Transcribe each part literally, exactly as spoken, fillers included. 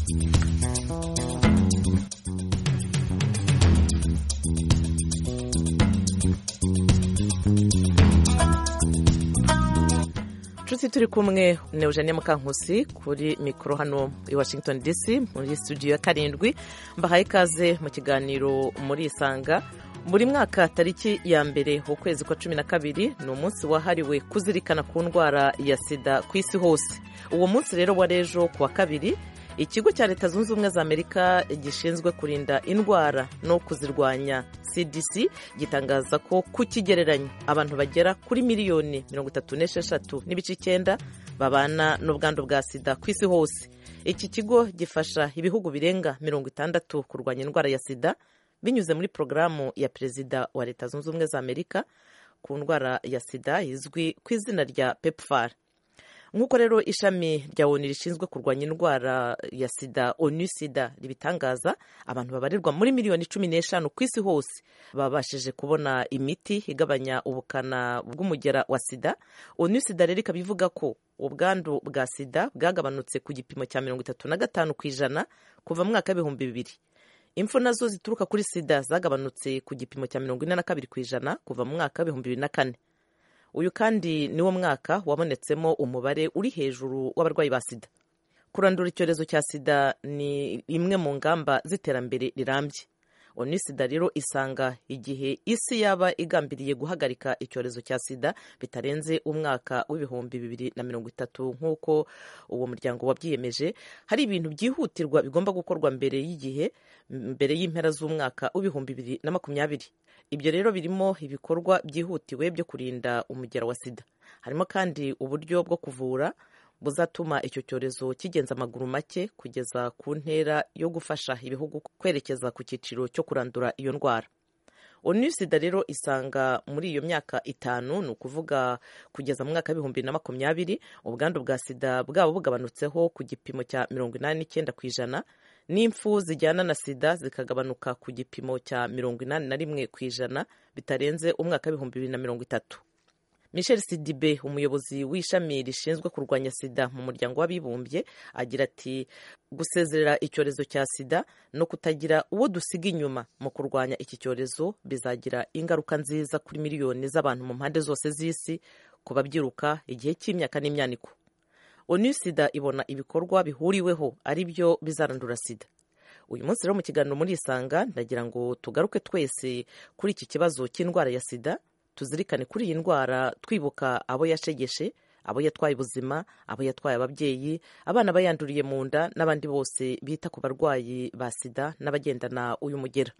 Nshuti turi kumwe ni Eugenie Mukankusi kuri mikoro hano i Washington D C muri studio ya karindwi, mbahaye ikaze mu kiganiro muri Isanga. Buri mwaka tariki ya mbere ukwezi kwa cumi na kabiri ni umunsi wahariwe kuzirikana ku ndwara ya sida ku isi hose. Uwo munsi rero wa rejo kuwa kabiri, ikigo cya Leta Zunze Ubumwe za Amerika gishinzwe kurinda indwara no kuzirwanya C D C gitangaza ko ku kigereranyo abantu bagera kuri miliyoni mirongo itatu n'esheshatu n'ibice icyenda babana n'ubwandu bwa sida ku isi hose. Iki kigo gifasha ibihugu birenga mirongo itandatu kurwanya indwara ya sida binyuze muri porogaramu ya Perezida wa Leta Zunze Ubumwe za Amerika ku ndwara ya sida izwi ku izina rya PEPFAR. Nk'uko rero ishami rya ONU rishinzwe kurwanya indwara ya sida ONU sida ribitangaza, abantu babarirwa muri miliyoni cumi n'eshanu ku isi hose babashije kubona imiti igabanya ubukana bw'umugera wa sida. ONU sida rero ikabivuga ko ubwandu bwa sida bwagabanutse ku gipimo cya mirongo itatu na gatanu ku ijana kuva mu mwaka w'ibihumbi bibiri. Impfu nazo zituruka kuri sida zagabanutse ku gipimo cya mirongo ine na kabiri ku ijana kuva mu mwaka w'ibihumbi bibiri na kane. Uyu kandi niwo mwaka wabonetsemo umubare uri hejuru w'abarwayi ba sida. Kurandura icyorezo cya sida ni imwe mu ngamba z'iterambere rirambye. ONU sida rero isanga igihe isi yaba igambiriye guhagarika icyorezo cya sida bitarenze umwaka w'ibihumbi bibiri na mirongo itatu nk'uko uwo muryango wabyiyemeje, hari ibintu byihutirwa bigomba gukorwa mbere y'igihe, mbere y'impera z'umwaka w'ibihumbi bibiri na makumyabiri. Ibyo rero birimo ibikorwa byihutiwe byo kurinda umugera wa sida. Harimo kandi uburyo bwo kuvura buzatuma icyo cyorezo kigenza amaguru make kugeza ku ntera yo gufasha ibihugu kwerekeza ku cyiciro cyo kurandura iyo ndwara. ONU sida rero isanga muri iyo myaka itanu, ni ukuvuga kugeza mu mwaka w'ibihumbi na makumyabiri, ubwandu bwa sida bwabo bugabanutseho ku gipimo cya mirongo inani n'icyenda ku ijana, n'impfu zijyana na sida zikagabanuka ku gipimo cya mirongo inani na rimwe ku ijana bitarenze umwaka w'ibihumbi bibiri na mirongo itatu. Michel Sidibe, umuyobozi w'ishami rishinzwe kurwanya sida mu muryango w'abibumbye, agira ati gusezerera icyorezo cya sida no kutagira uwo dusiga inyuma mu kurwanya iki cyorezo bizagira ingaruka nziza kuri miliyoni z'abantu mu mpande zose z'isi, ku babyiruka igihe cy'imyaka n'imyaniko. ONU sida ibona ibikorwa bihuriweho ari byo bizarandura sida. Uyu munsi rero mu kiganiro muri Isanga ndagira ngo tugaruke twese kuri iki kibazo cy'indwara ya sida, tuzirikane kuri iyi ndwara twibuka abo yashegeshe, abo yatwaye ubuzima, abo yatwaye ababyeyi, abana bayanduriye mu nda n'abandi bose bita ku barwayi ba sida n'abagendana uyu mugera.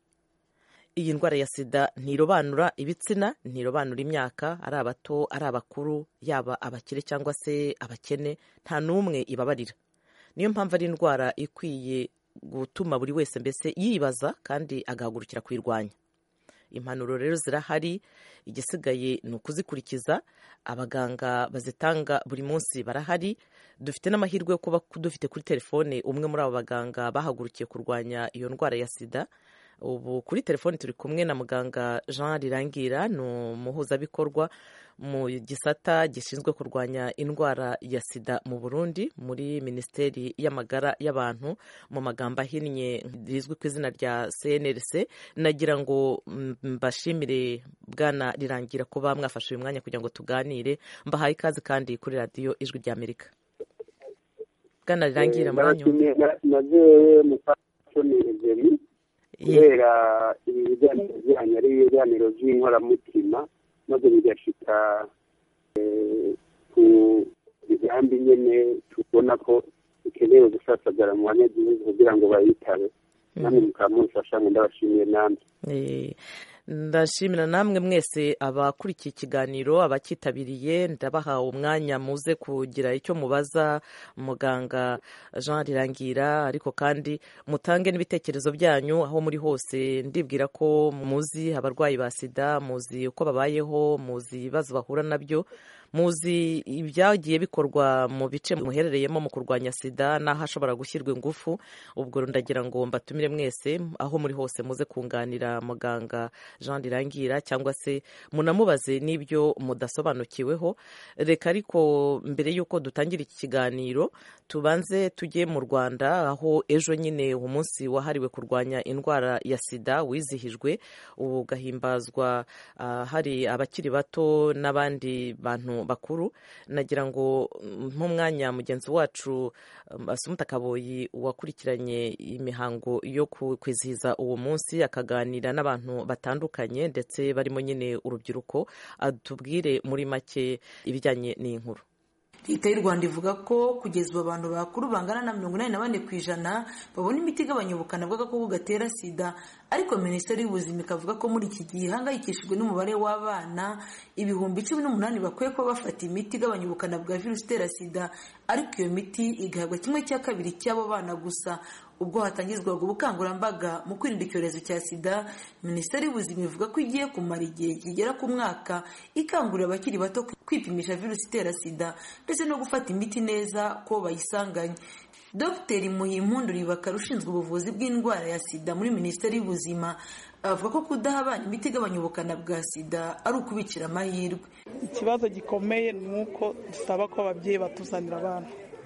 Iyi ndwara ya sida ntirobanura ibitsina, ntirobanura imyaka, ari abato ari abakuru, yaba abakire cyangwa se abakene, nta n'umwe ibabarira. Niyo mpamvu ari indwara ikwiye gutuma buri wese mbese yibaza kandi agahagurukira kuyirwanya. Impanuro rero zirahari, igisigaye ni ukuzikurikiza. Abaganga bazitanga buri munsi barahari. Dufite n'amahirwe yo kuba dufite kuri telefone umwe muri abo baganga bahagurukiye kurwanya iyo ndwara ya sida. Ubu kuri telefone turi kumwe na muganga Jean Rirangira, ni umuhuzabikorwa mu gisata gishinzwe kurwanya indwara ya sida mu Burundi muri Minisiteri y'Amagara y'Abantu, mu magambo ahinnye rizwi ku izina rya C N R C. Nagira ngo mbashimire bwana Rirangira kuba mwafashe uyu mwanya kugira ngo tuganire. Mbahaye ikaze kandi kuri radiyo Ijwi rya Amerika. Bwana Rirangira muranyumva? Naje mu pasoneri kubera ibiganiro byanyu ari ibiganiro by'inkoramutima, maze bigashika ku bigambi nyene tubona ko bikenewe gusasagara mu banyagihugu kugira ngo bayitabe. Namwe mukamufasha, ngo ndabashimiye namwe. Ndashimira namwe mwese abakurikiye ikiganiro, abakitabiriye. Ndabaha umwanya muze kugira icyo mubaza muganga Jean Rirangira, ariko kandi mutange n'ibitekerezo byanyu aho muri hose. Ndibwira ko muzi abarwayi ba sida, muzi uko babayeho, muzi ibibazo bahura nabyo. muzi ibyagiye bikorwa mu bice muherereyemo mu kurwanya sida n'aho ashobora gushyirwa ingufu. ubwo ndagira ngo mbatumire mwese aho muri hose muze kunganira muganga Jean Rirangira cyangwa se munamubaze n'ibyo mudasobanukiweho. Reka ariko mbere y'uko dutangira iki kiganiro tubanze tujye mu Rwanda, aho ejo nyine umunsi wahariwe kurwanya indwara ya sida wizihijwe ugahimbazwa uh, hari abakiri bato n'abandi bantu bakuru. Nagira ngo nk'umwanya mugenzi wacu um, Asumta Kaboyi wakurikiranye imihango yo kwizihiza uwo munsi akaganira n'abantu batandukanye ndetse barimo nyine urubyiruko, atubwire muri make ibijyanye n'inkuru. Leta y'u Rwanda ivuga ko kugeza ubu abantu bakuru bangana na mirongo inani na bane ku ijana babona imiti igabanya ubukana bw'agakoko gatera sida, ariko Minisiteri y'Ubuzima ikavuga ko muri iki gihe ihangayikishijwe n'umubare w'abana ibihumbi cumi n'umunani bakwiye kuba bafata imiti igabanya ubukana bwa virusi itera sida, ariko iyo miti igahabwa kimwe cya kabiri cy'abo bana gusa. Ubwo hatangizwaga ubukangurambaga mu kwirinda icyorezo cya sida, Minisiteri y'Ubuzima ivuga ko igiye kumara igihe kigera ku mwaka ikangurira abakiri bato kwipimisha virusi itera sida ndetse no gufata imiti neza ko bayisanganye. Dr Muhimpundu Ribakara ushinzwe ubuvuzi bw'indwara ya sida muri Minisiteri y'Ubuzima avuga ko kudaha abana imiti igabanya ubukana bwa sida ari ukubicira amahirwe. Ikibazo gikomeye ni uko dusaba ko ababyeyi batuzanira abana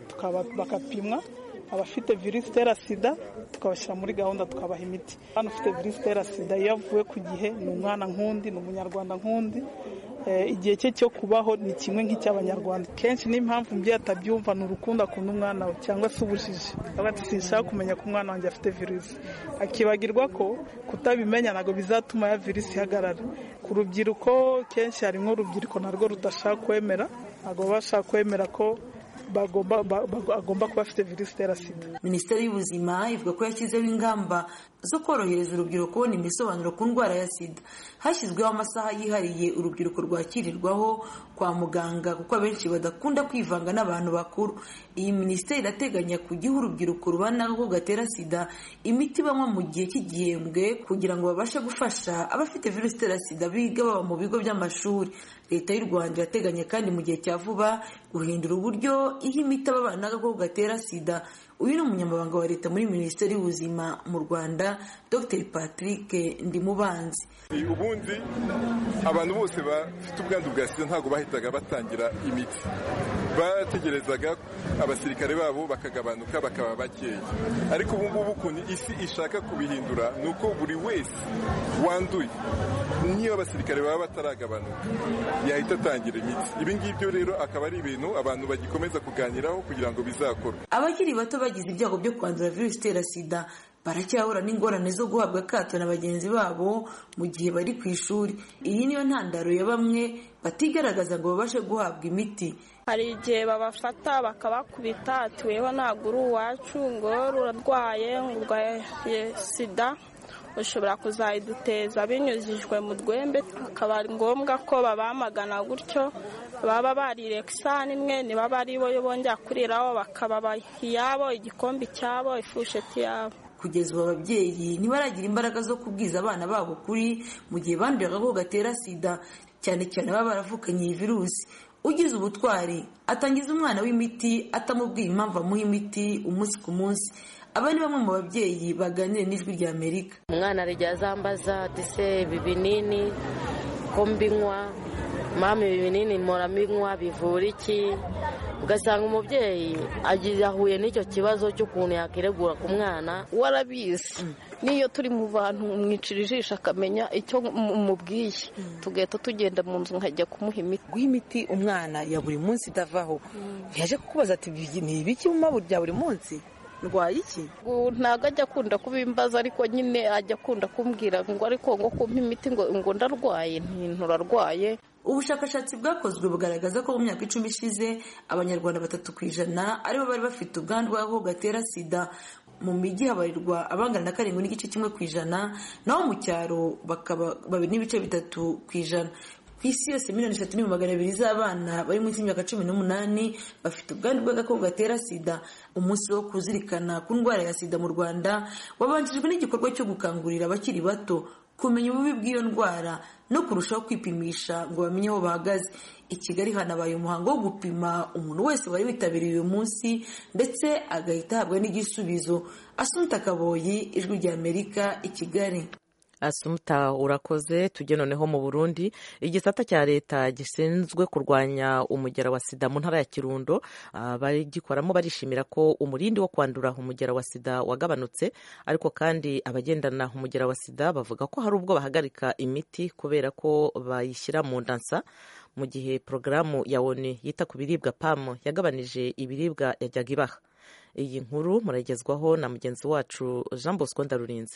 bakapimwa abafite virusi itera sida tukabashyira muri gahunda tukabaha imiti. Hano ufite virusi itera sida iyo avuye ku gihe ni umwana nk'undi, ni umunyarwanda nk'undi, igihe cye cyo kubaho ni kimwe nk'icy'abanyarwanda. Kenshi n'impamvu umubyeyi atabyumva ni urukundo akunda umwana we cyangwa se ubujiji, aba ati sinshaka kumenya ko umwana wanjye afite virusi, akibagirwa ko kutabimenya ntabwo bizatuma ya virusi ihagarara. Ku rubyiruko kenshi harimo urubyiruko narwo rudashaka kwemera, ntabwo bashaka kwemera ko bagomba agomba kuba afite virusi itera sida. Minisiteri y'Ubuzima ivuga ko yashyizeho ingamba zo korohereza urubyiruko kubona imisobanuro ku ndwara ya sida. Hashyizweho amasaha yihariye urubyiruko rwakirirwaho kwa muganga kuko abenshi badakunda kwivanga n'abantu bakuru. Iyi minisiteri irateganya kugiha urubyiruko rubana n'agakoko gatera sida imiti banywa mu gihe cy'igihembwe kugira ngo babashe gufasha abafite virusi itera sida biga baba mu bigo by'amashuri. Leta y'u Rwanda irateganya kandi mu gihe cya vuba guhindura uburyo iha imiti ababana n'agakoko gatera sida. Uyu ni umunyamabanga wa leta muri Minisiteri y'Ubuzima mu Rwanda, Dr Patrick Ndimubanzi. Ubundi abantu bose bafite ubwandu bwa sida ntabwo bahitaga batangira imiti, barategerezaga abasirikare babo bakagabanuka bakaba bakeya. Ariko ubu ngubu ukuntu isi ishaka kubihindura ni uko buri wese wanduye niyo abasirikare baba bataragabanuka yahita atangira imiti. Ibi ngibyo rero akaba ari ibintu abantu bagikomeza kuganiraho kugira ngo bizakorwe. Abakiri bato bagize ibyago byo kwandura virusi itera sida baracyahura n'ingorane zo guhabwa akato na bagenzi babo mu gihe bari ku ishuri. Iyi niyo ntandaro ya bamwe batigaragaza ngo babashe guhabwa imiti. Hari igihe babafata bakabakubita ati weho ntabwo uri uwacu, ngo urarwaye ngo urwaye sida ushobora kuzayiduteza binyujijwe mu rwembe, akaba ari ngombwa ko babamagana gutyo baba barirekisa nimwe ntibaba ari bo bongera kuriraho bakaba iyabo igikombe cyabo ifusheti yabo. Kugeza ubu ababyeyi ntibaragira imbaraga zo kubwiza abana babo kuri mu gihe banduye agakoko gatera sida, cyane cyane baba baravukanye iyi virusi. Ugize ubutwari atangiza umwana w'imiti atamubwiye impamvu amuha imiti umunsi ku munsi. Aba ni bamwe mu babyeyi baganira n'Ijwi rya Amerika. Umwana arya azambaza dise ibi binini ko mbinywa, mama ibi binini mpora mbinywa bivura iki? Ugasanga umubyeyi ahuye n'icyo kibazo cy'ukuntu yakiregura ku mwana. Warabizi niyo turi mu bantu mwicira ijisho akamenya icyo mubwiye, tugahita tugenda mu nzu nkajya kumuha imiti. Guha imiti umwana ya buri munsi idavaho, yaje kukubaza ati ni ibiki mu maburi bya buri munsi? Ndwaye iki? Ntabwo ajya akunda kubimbaza, ariko nyine ajya akunda kumbwira ngo ariko ngo kumpa imiti ngo ngo ndarwaye. Nturarwaye. Ubushakashatsi bwakozwe bugaragaza ko mu myaka icumi ishize abanyarwanda batatu ku ijana aribo bari bafite ubwandu bw'agakoko gatera sida. Mu mijyi habarirwa abangana na karindwi n'igice kimwe ku ijana, naho mu cyaro bakaba babiri n'ibice bitatu ku ijana. Ku isi yose miliyoni eshatu n'ibihumbi magana abiri z'abana bari munsi y'imyaka cumi n'umunani bafite ubwandu bw'agakoko gatera sida. Umunsi wo kuzirikana ku ndwara ya sida mu Rwanda wabanjirijwe n'igikorwa cyo gukangurira abakiri bato kumenya ububi bw'iyo ndwara no kurushaho kwipimisha ngo bamenye aho bahagaze. I Kigali hanabaye umuhango wo gupima umuntu wese wari witabiriye uyu munsi ndetse agahita ahabwa n'igisubizo. Asumta Kaboyi, Ijwi ry'Amerika, i Kigali. Asumta urakoze. Tujye noneho mu Burundi. Igisata cya leta gishinzwe kurwanya umugera wa sida mu ntara ya Kirundo abagikoramo barishimira ko umurindi wo kwandura umugera wa sida wagabanutse, ariko kandi abagendana umugera wa sida bavuga ko hari ubwo bahagarika imiti kubera ko bayishyira mu ndansa, mu gihe porogaramu ya O N U yita ku biribwa P A M yagabanije ibiribwa yajyaga ibaha. Iyi nkuru muragezwaho na mugenzi wacu Jean Bosco Ndarurinze.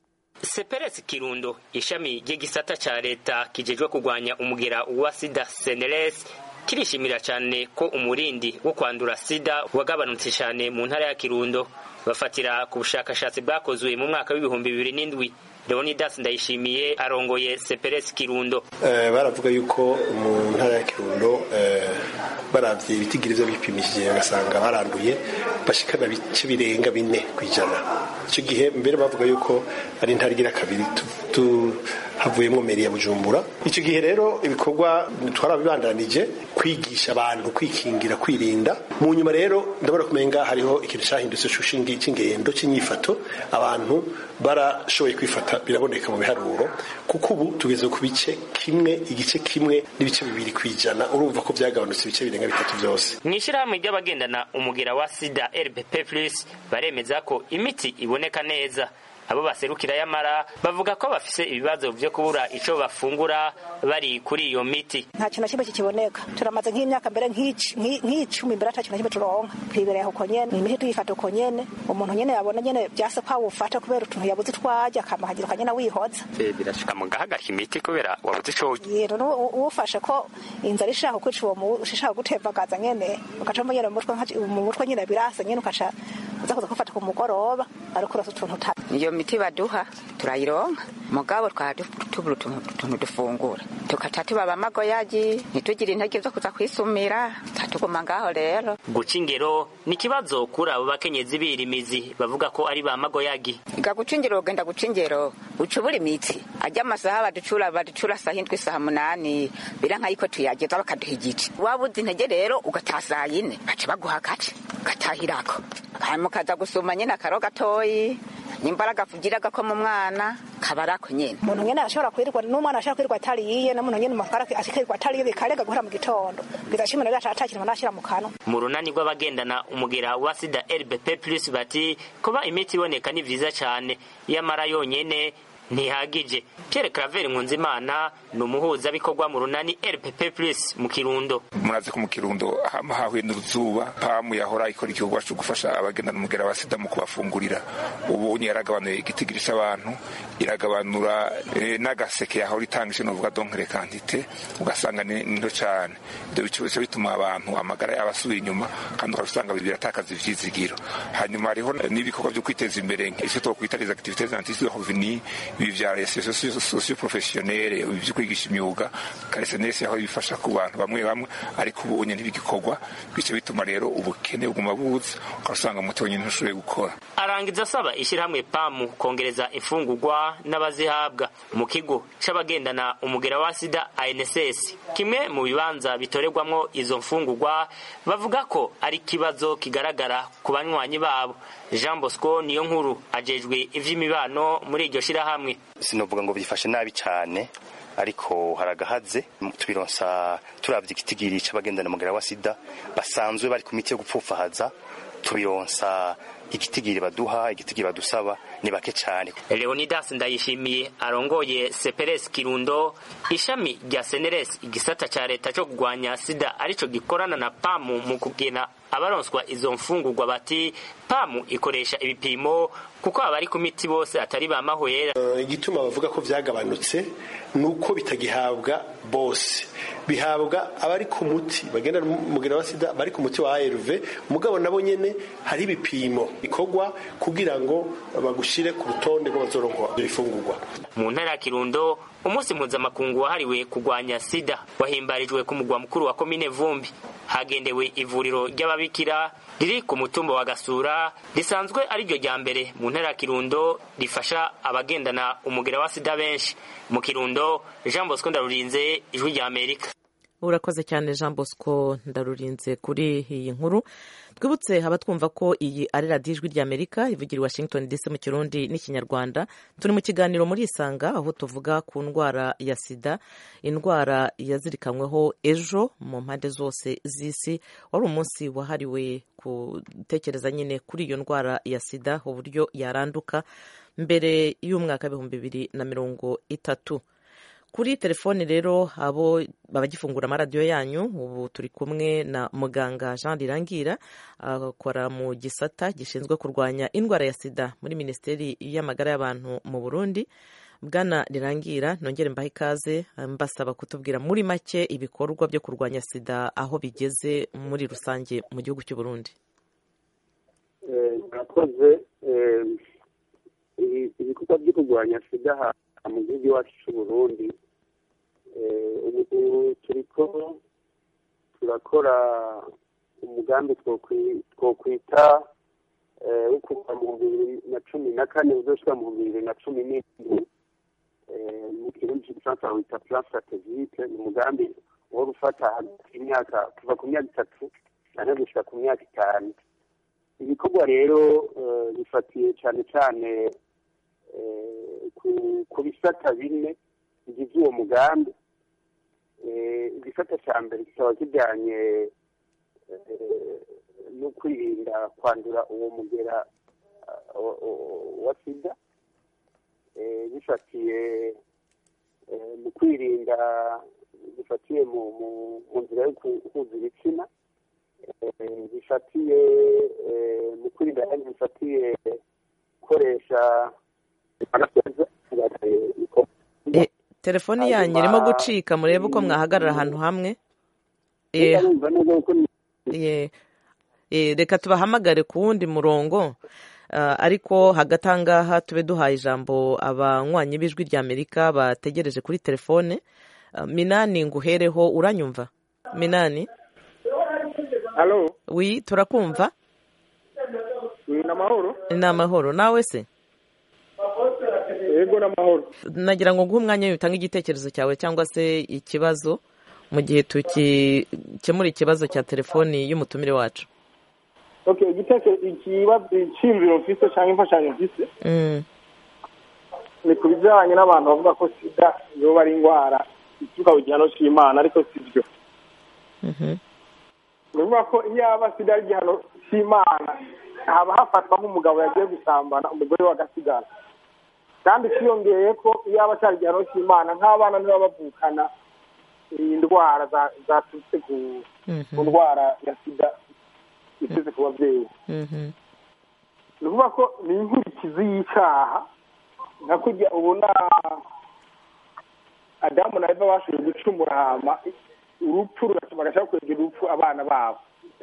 Seperes Kirundo, ishami ry'igisata ca leta kijejwe kugwanya umugera wa sida S N L S, kirishimira cyane ko umurindi wo kwandura sida wagabanutse cyane mu ntara ya Kirundo. Bafatira ku bushakashatsi bwakozwe mu mwaka w'ibihumbi bibiri n'indwi. Leonidas Ndayishimiye arongoye Seperes Kirundo. Eh baravuga yuko mu ntara ya Kirundo eh baravye ibitigiri byo bipimishije bagasanga baranduye bashikana bice birenga bine kwijana. Icyo gihe mbere bavuga yuko ari ntarigira kabiri tu havuyemo meri ya Bujumbura. Icyo gihe rero ibikorwa twarabibandanije kwigisha abantu kwikingira kwirinda. Mu nyuma rero ndabona kumenga hariho ikintu cyahindutse cy'ushingi cy'ingendo cy'inyifato, abantu barashoboye kwifata biraboneka mu biharuro, kuko ubu tugeze ku bice kimwe igice kimwe n'ibice bibiri kwijana. Urumva ko byagabanutse ibice birenga bitatu byose. Mwishirahamwe ry'abagendana umugera wa sida R B P plus baremeza ko imiti iboneka neza. Abo baserukira yamara bavuga ko bafise ibibazo byo kubura ico bafungura bari kuri iyo miti. Nta kintu kimwe kiboneka. Turamaze nk'imyaka mbere nk'icumi mbere atakintu kimwe turonka. Kwibereye uko nyene, imiti tuyifata uko nyene. Umuntu nyene yabona nyene byase kwa wufata kubera utuntu yabuze twaje akamahagira kanyena wihoza. Eh birashika mu gahagarika imiti kubera wabuze ico. Yero ufashe ko inzara ishaka kwica uwo mu ushaka gutembagaza nyene. Ukacamo nyene mu mutwe mu mutwe nyene birasa nyene ukasha uzakuza kufata ku mugoroba ariko urasa utuntu ta. Iyo miti baduha turayironka mugabo twatubura utuntu dufungura tukatatu baba amagoyaji ntitugire intege zo kuza kwisumira tatuguma ngaho rero. Guca ingero ni kibazo kuri abo bakenyezi birimizi bavuga ko ari ba magoyagi. Iga guca ingero ugenda guca ingero ucubura imiti ajya amasaha baducura baducura saa hindwi saa munani biranka yiko tuyageza bakaduha igiti wabuze intege rero ugatasa yine bace baguha gace gatahirako kamukaza gusuma nyene akaro gatoyi nimbaraga vugiraga ko mu mwana kabarako nyene. Umuntu nyene ashobora kwirirwa n'umwana ashaka kwirirwa atariye na muntu nyene makara ashikirirwa atariye bikarega guhera mu gitondo bizashimira gacha atakira manashira mu kano. Mu runani rw'abagendana umugera wa sida R B P plus bati kuba imiti iboneka ni vyiza cyane yamara yonyene ntihagije. Pierre Claver Nkunzimana ni umuhuza bikorwa mu runani R P P plus mu Kirundo. Muraze ko mu Kirundo hahuye n'uruzuba P A M yahora ikora igikorwa cyo gufasha abagendana umugera wa sida mu kubafungurira. Ubu yaragabanuye igitigirisha abantu iragabanura e, n'agaseke yahora itangije no vuga donc les quantités ugasanga ni ndo cyane. Ibyo bice bituma abantu amagara yabasubiye inyuma kandi urasanga biratakaza ivyizigiro. Hanyuma hariho n'ibikorwa byo kwiteza imbere icyo to kwita les activités anti-revenu bivyara socio professionnelle ibyo kwigisha imyuga karesenesi aho bifasha ku bantu bamwe bamwe ariko ubu nyene bigikorwa bice bituma rero ubukene buguma buza ukasanga muto nyene ntushoboye gukora. Arangiza asaba ishyirahamwe P A M kongereza imfungurwa n'abazihabwa mu kigo c'abagendana umugera wa sida A N S S. Kimwe mu bibanza bitorerwamwo izo mfungurwa bavuga ko ari kibazo kigaragara ku banywanyi babo. Jean Bosco niyo nkuru ajejwe ivy'imibano muri iryo shirahamwe. Sinovuga ngo bifashe nabi cyane ariko haragahaze tubironsa turavye ikitigiri c'abagendana umugera wa sida basanzwe bari ku miti yo gupfufahaza tubironsa igitigiri baduha igitigiri badusaba ni bake cyane. Leonidas Ndayishimiye arongoye Seperes Kirundo ishami rya S N L S igisata ca leta cyo kugwanya sida arico gikorana na P A M mu kugena abaronswa izo mfungurwa bati P A M ikoresha ibipimo kuko abari ku miti bose atari ba mahwera. Igituma uh, bavuga ko vyagabanutse nuko bitagihabwa bose bihabwa abari ku muti bagenda mugera wa sida bari ku muti wa A R V mugabo nabo nyene hari ibipimo ikogwa kugira ngo bagushire ku rutonde rw'abazoronka ifungurwa. Mu ntara ya Kirundo umunsi mpuzamakungu wahariwe kugwanya sida wahimbarijwe ku mugwa mukuru wa komine Vumbi. hagendewe ivuriro ry'ababikira riri ku mutumba wa Gasura risanzwe ari ryo rya mbere mu ntara ya Kirundo rifasha abagendana umugera wa sida benshi. Mu Kirundo, Jean Bosco Ndarurinze, Ijwi rya Amerika. Urakoze cyane Jean Bosco Ndarurinze kuri iyi nkuru. Twibutse abatwumva ko iyi ari radiyo Ijwi rya Amerika ivugira i Washington D C mu Kirundi n'Ikinyarwanda. Turi mu kiganiro muri Isanga aho tuvuga ku ndwara ya sida, indwara yazirikanyweho ejo mu mpande zose z'isi. Wari umunsi wahariwe gutekereza nyine kuri iyo ndwara ya sida, uburyo yaranduka mbere y'umwaka w'ibihumbi bibiri na mirongo itatu. Kuri telefone rero abo babagifungura amaradiyo yanyu, ubu turi kumwe na muganga Jean Rirangira, akora mu gisata gishinzwe kurwanya indwara ya sida muri Minisiteri y'Amagara y'Abantu mu Burundi. Bwana Rirangira, nongere mbahe ikaze, mbasaba kutubwira muri make ibikorwa byo kurwanya sida aho bigeze muri rusange mu gihugu cy'u Burundi. Murakoze. Ibikorwa byo kurwanya sida mu gihugu iwacu cy'u Burundi, ubu turiko turakora umugambi twokwita wo kuva mu bibiri na cumi na kane uzoshika mu bibiri na cumi n'indwi, mu kirundi cy'igifaransa wita plan stratégique. Ni umugambi wo gufata hagati y'imyaka kuva ku myaka itatu cyane gushika ku myaka itanu. Ibikorwa rero bifatiye cyane cyane ku bisata bine bigize uwo mugambi. Igisata cya mbere kikaba kijyanye no kwirinda kwandura uwo mugera wa sida, bifatiye mu kwirinda bifatiye mu nzira yo guhuza ibitsina, bifatiye mu kwirinda kandi bifatiye gukoresha telefoni yanyu irimo gucika, murebe uko mwahagarara ahantu hamwe. Reka tubahamagare ku wundi murongo, ariko hagati aha ngaha tube duhaye ijambo abanywanyi b'Ijwi rya Amerika bategereje kuri telefone. Minani, nguhereho, uranyumva Minani? Halo. Oui, turakumva. Ni amahoro? Ni amahoro, nawe se? Yego n'amahoro. Nagira ngo nguhe umwanya utanga igitekerezo cyawe cyangwa se ikibazo mu gihe tukikemura ikibazo cya telefoni y'umutumire wacu. Okay, igitekerezo ikibazo cy'imviro mfise cyangwa imfashanyo mfise. Mm. Ni kubijyanye n'abantu bavuga ko sida yoba ari indwara ituruka ku gihano cy'Imana, ariko sibyo. Mhm. Nuvuga ko iyo aba sida ari igihano cy'Imana, haba hafatwa nk'umugabo yagiye gusambana umugore w'agasigara. Kandi cyiyongeye ko iyo aba cyari igihano cy'Imana, nk'abana niba bavukana indwara zaturutse ku ndwara ya sida iteze ku babyeyi. Ni ukuvuga ko ni inkurikizi y'icyaha, nka kurya ubona Adamu na Eva bashoboye gucumura hama urupfu rugatuma bagashaka kwegera urupfu abana babo.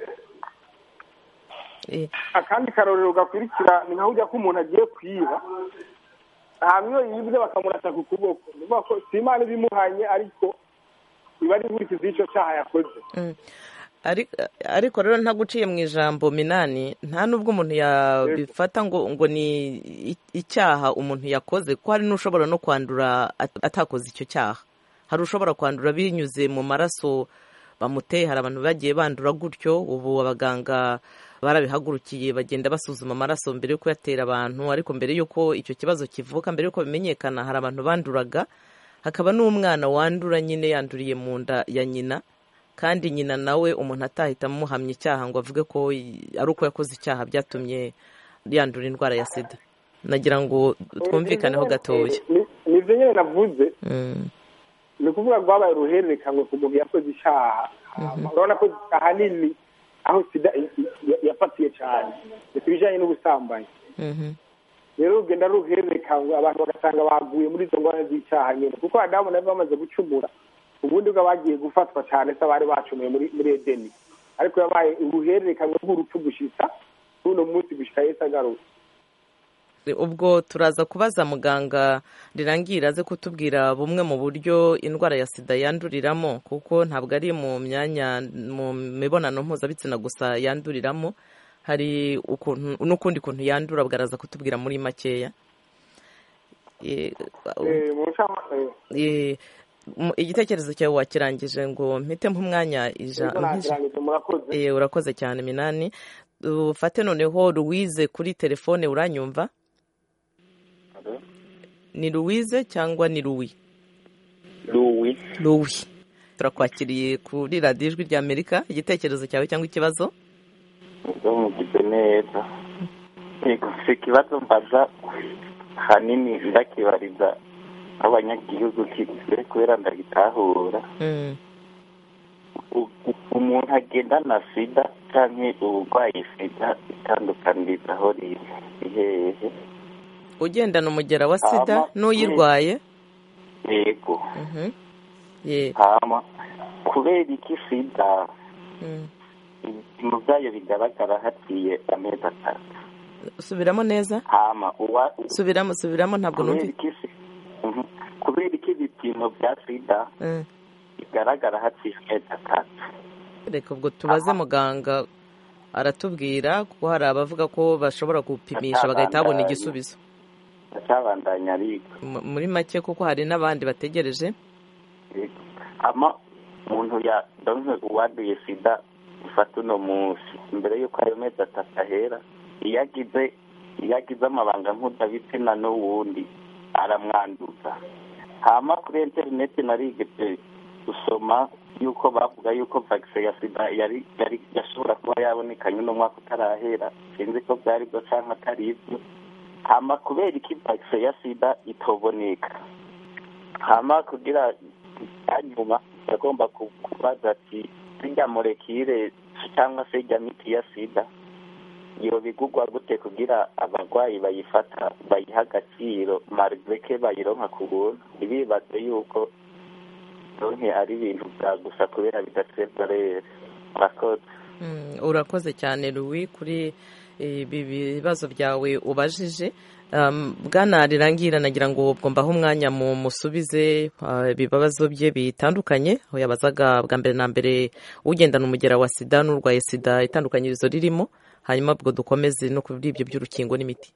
Akandi karorero gakurikira ni nka ujya ko umuntu agiye kwiba, hanyuma yibwe bakamurasa ku kuboko. Ni ukuvuga ko si Imana ibimuhanye, ariko biba ari inkurikizi y'icyo cyaha yakoze. Ariko rero ntaguciye mu ijambo Minani, nta nubwo umuntu yabifata ngo ngo ni icyaha umuntu yakoze, ko hari n'ushobora no kwandura atakoze icyo cyaha. Hari ushobora kwandura binyuze mu maraso bamuteye. Hari abantu bagiye bandura gutyo, ubu abaganga barabihagurukiye bagenda basuzuma amaraso mbere yo kuyatera abantu, ariko mbere y'uko icyo kibazo kivuka, mbere y'uko bimenyekana, hari abantu banduraga. Hakaba n'umwana wandura nyine yanduriye mu nda ya nyina, kandi nyina nawe umuntu atahita amuhamya icyaha ngo avuge ko ari uko yakoze icyaha byatumye yandura indwara ya sida. Nagira ngo twumvikaneho gatoya. Nivyo nyine navuze. Ni ukuvuga ngo babaye uruhererekanywe ku muntu yakoze icyaha. Urabona ko ahanini aho sida yafatiye cyane ni kubijyanye n'ubusambanyi. Rero ugenda ruhererekanywe, abantu bagasanga baguye muri izo ngorane z'icyaha nyine, kuko Adamu na Eva bamaze gucumura, ubundi bwo bagiye gufatwa cyane se abari bacumuye muri muri Edeni, ariko yabaye uruhererekanywe rw'urupfu gushitsa n'uno munsi gushika Yesu agaruka. ubwo turaza kubaza muganga rirangira aze kutubwira bumwe mu buryo indwara ya sida yanduriramo, kuko ntabwo ari mu myanya mu mibonano mpuzabitsina gusa yanduriramo, hari ukuntu n'ukundi kuntu yandura bwaraza kutubwira muri makeya. Igitekerezo cyawe wakirangije ngo mpite nk'umwanya ijana. Urakoze cyane Minani. Ufate noneho Louise kuri telefone, uranyumva? Ni Louise cyangwa ni Louis? Louis. Louis. Turakwakiriye kuri radiyo ijwi rya Amerika. Igitekerezo cyawe cyangwa ikibazo? Ubwo mugize neza. Yego, ikibazo mbaza hanini ndakibariza abanyagihugu kigizwe kubera ndagitahura. Umuntu agenda na sida cyangwa uburwayi sida itandukaniriza aho riri ihehe? Ugendana umugera wa sida n'uyirwaye? Yego. Hama kubera iki sida ibipimo byayo bigaragara haciye amezi atatu? Subiramo neza. Hama uwa subiramo subiramo ntabwo numva. Kubera iki ibipimo bya sida bigaragara haciye amezi atatu? Reka ubwo tubaze muganga aratubwira, kuko hari abavuga ko bashobora gupimisha bagahita babona igisubizo. Acabandanya ariko muri make kuko hari n'abandi bategereje. Ama umuntu ya donze uwaduye sida ifata uno munsi mbere yuko ayo mezi atatu ahera, iyo agize iyo agize amabanga mpuzabitsina n'uwundi aramwanduza. Hama kuri interineti narigeze gusoma yuko bavuga yuko vaccine ya sida yari yari yashobora kuba yabonekanye no mwaka utarahera, sinzi ko byari byo cyangwa atari ibyo. Hama kubera iki vaccine ya sida itoboneka? Hama kugira hanyuma agomba kubaza ati sijya molekile cyangwa se ijya miti ya sida iyo bigugwa gute kugira abarwayi bayifata bayiha agaciro margreke bayironka ku buntu, ntibibaze yuko donke ari ibintu bya gusa kubera bidatsebwa rero. Urakoze. Urakoze cyane Louis kuri ibi bibazo byawe ubajije. Bwana Rirangira nagira ngo ubwo mbaho umwanya mu musubize ibibazo bye bitandukanye, aho yabazaga bwa mbere na mbere ugendana umugera wa sida n'urwaye sida itandukanyirizo ririmo, hanyuma ubwo dukomeze no kuri ibyo by'urukingo n'imiti.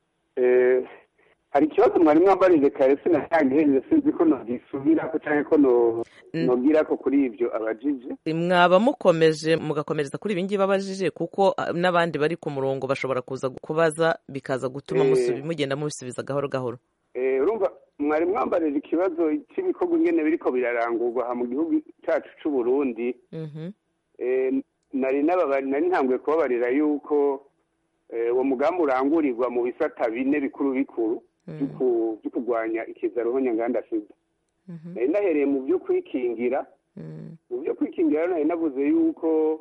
Hari ikibazo mwari mwambarije kare sinahangiheze, sinzi ko nogisubira ko cyangwa ko nogira ko kuri ibyo abajije. Mwaba mukomeje mugakomereza kuri ibingi babajije, kuko n'abandi bari ku murongo bashobora kuza kubaza bikaza gutuma musubi mugenda mubisubiza gahoro gahoro. Eh urumva mwari mwambarije ikibazo cy'ibikorwa ingene biriko birarangurwa ha mu gihugu cyacu cy'u Burundi. Mhm. Eh nari nababari nari ntangwe kubabarira yuko uwo mugambi urangurirwa mu bisata bine bikuru bikuru byo kurwanya ikizaruho nyanganda sida. Nari nahereye mu byo kwikingira. Mu byo kwikingira nari navuze yuko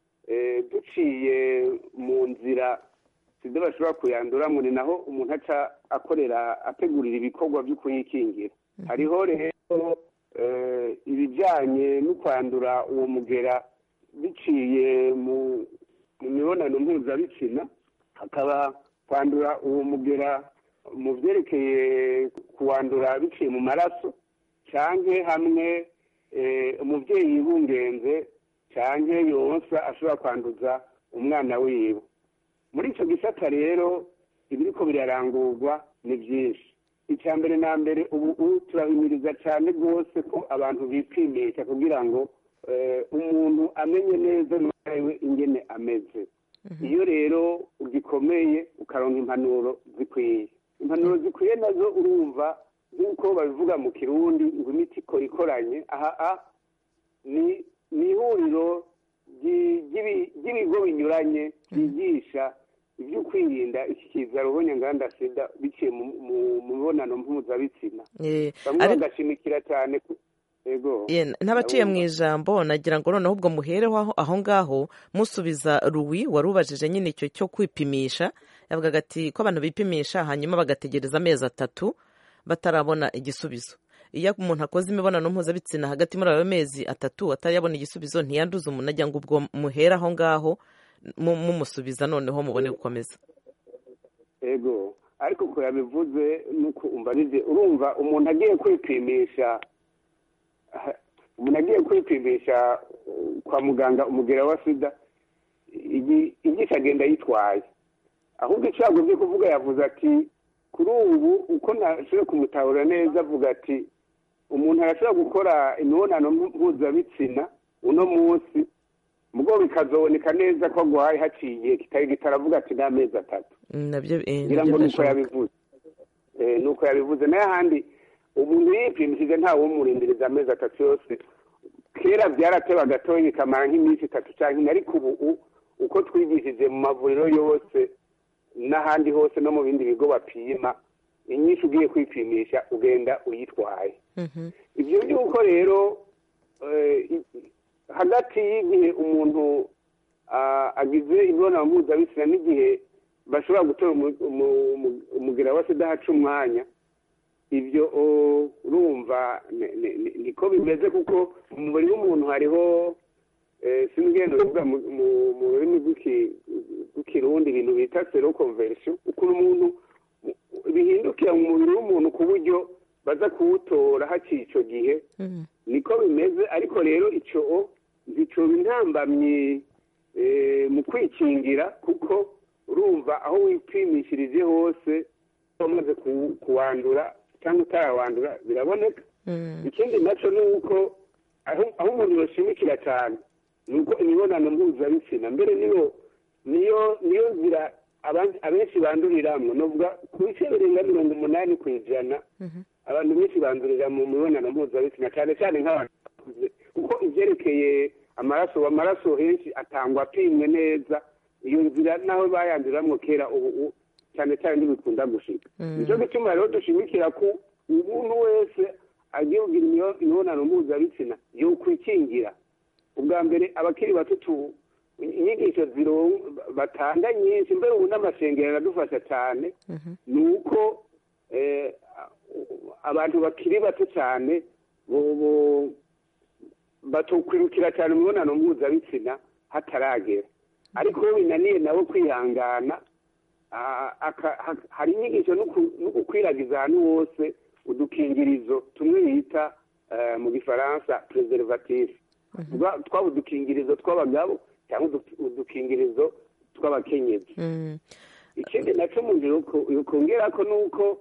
duciye mu nzira sida bashobora kuyandura, muri naho umuntu aca akorera ategurira ibikorwa byo kuyikingira. Hariho rero ibijyanye no kwandura uwo mugera biciye mu mibonano mpuzabitsina, hakaba kwandura uwo mugera mu byerekeye kuwandura biciye mu maraso, cyangwa hamwe umubyeyi yibungenze cyangwa yonsa ashobora kwanduza umwana wiwe. Muri icyo gisata rero ibiriko birarangurwa ni byinshi. Icya mbere na mbere ubu turahimiriza cyane rwose ko abantu bipimisha kugira ngo umuntu amenye neza nawe ingene ameze. Iyo rero ugikomeye ukaronka impanuro zikwiye, impanuro zikwiye nazo urumva nk'uko babivuga mu Kirundi ngo imiti ikoranye. Aha ni ihuriro ry'ibigo binyuranye byigisha ibyo kwirinda iki kizaruho nyanganda sida biciye mu mibonano mpuzabitsina. Bamwe bagashimikira cyane ego ntabaciye mu ijambo, nagira ngo noneho ubwo muhereho aho ngaho musubiza Louis warubajije nyine icyo cyo kwipimisha. Yavugaga ati ko abantu bipimisha hanyuma bagategereza amezi atatu batarabona igisubizo. Iyo umuntu akoze imibonano mpuzabitsina hagati muri ayo mezi atatu atarabona igisubizo ntiyanduza umuntu, nagira ngo ubwo muhere aho ngaho mumusubiza noneho mubone gukomeza. Ego ariko ko yabivuze nuko umbarije urumva umuntu agiye kwipimisha umuntu agiye kwipimisha kwa muganga umugera wa sida igisha agenda yitwaye ahubwo icyago byo kuvuga yavuze ati kuri ubu uko nashobora kumutahura neza avuga ati umuntu arashobora gukora imibonano mpuzabitsina uno munsi mugo bikazoboneka neza ko agwaye haciye kitari gitaravuga ati n'amezi atatu nabyo ngira ngo nuko yabivuze eh nuko yabivuze naye handi umuntu yipimishije nta wo murindiriza amezi atatu yose kera byarateba gatoyi bikamara nk'iminsi itatu cyangwa ariko ubu uko twigishije mu mavuriro yose n'ahandi hose no mu bindi bigo bapima inyinshi ugiye kwipimisha ugenda uyitwaye ibyo by'uko rero hagati y'igihe umuntu agize imibonano mpuzabitsina n'igihe bashobora gutora umugera wa sida haca umwanya ibyo urumva niko bimeze kuko mu mubiri w'umuntu hariho sinigenda uvuga mu rurimi rw'ikirundi ibintu bita sero conversion ukuntu umuntu bihindukira mu mubiri w'umuntu ku buryo baza kuwutora haciye icyo gihe niko bimeze ariko rero icyo zicoba intambamyi mu kwikingira kuko urumva aho wipimishirije hose wamaze kuwandura cyangwa utarawandura biraboneka ikindi nacyo ni uko aho umuntu yashimikira cyane ni uko imibonano mpuzabitsina mbere niyo niyo niyo nzira abenshi banduriramwo novuga ku bice birenga mirongo umunani ku ijana abantu benshi bandurira mu mibonano mpuzabitsina cyane cyane nk'abantu bakuze kuko ivyerekeye amaraso amaraso henshi atangwa apimwe neza iyo nzira naho bayanduramwo kera ubu cyane cyane ntibikunda gushika nicyo gituma rero dushimikira ko umuntu wese agiye kugira imibonano mpuzabitsina yokwikingira ubwa mbere abakiri bato inyigisho batanga nyinshi mbere ubu n'amashengero aradufasha cyane ni uko abantu bakiri bato cyane batokwirukira cyane imibonano mpuzabitsina hataragera ariko iyo binaniye nabo kwihangana hari inyigisho no gukwiragiza ahantu hose udukingirizo tumwe bita mu gifaransa preservatif twaba udukingirizo tw'abagabo cyangwa udukingirizo tw'abakenyezi ikindi nacyo mu ngiro ukongera ko nuko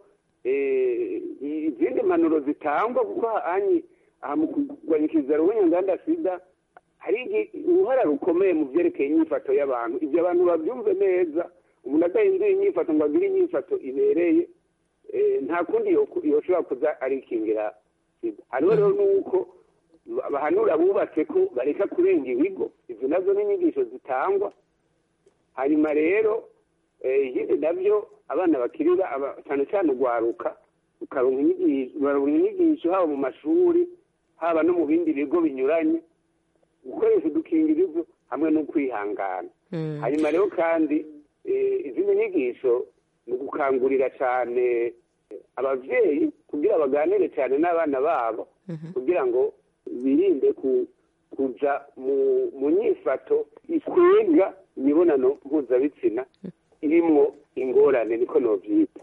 izindi mpanuro zitangwa kuko aha mu kurwanya ikizaro w'inganda sida hari uruhara rukomeye mu byerekeye inyifato y'abantu ibyo abantu babyumve neza umuntu adahinduye inyifato ngo agire inyifato ibereye nta kundi yoshobora kuza arikingira sida hariho rero nuko bahanura bubatse ko bareka kurenga ibigo izo nazo n'inyigisho zitangwa hanyuma rero izindi nabyo abana bakirira cyane cyane ugwaruka ukaronka inyigisho haba mu mashuri haba no mu bindi bigo binyuranye gukoresha udukingirizo hamwe no kwihangana hanyuma rero kandi izindi nyigisho ni ugukangurira cyane ababyeyi kugira baganire cyane n'abana babo kugira ngo birinde kuja mu nyifato ikwega imibonano mpuzabitsina irimwo ingorane niko novyita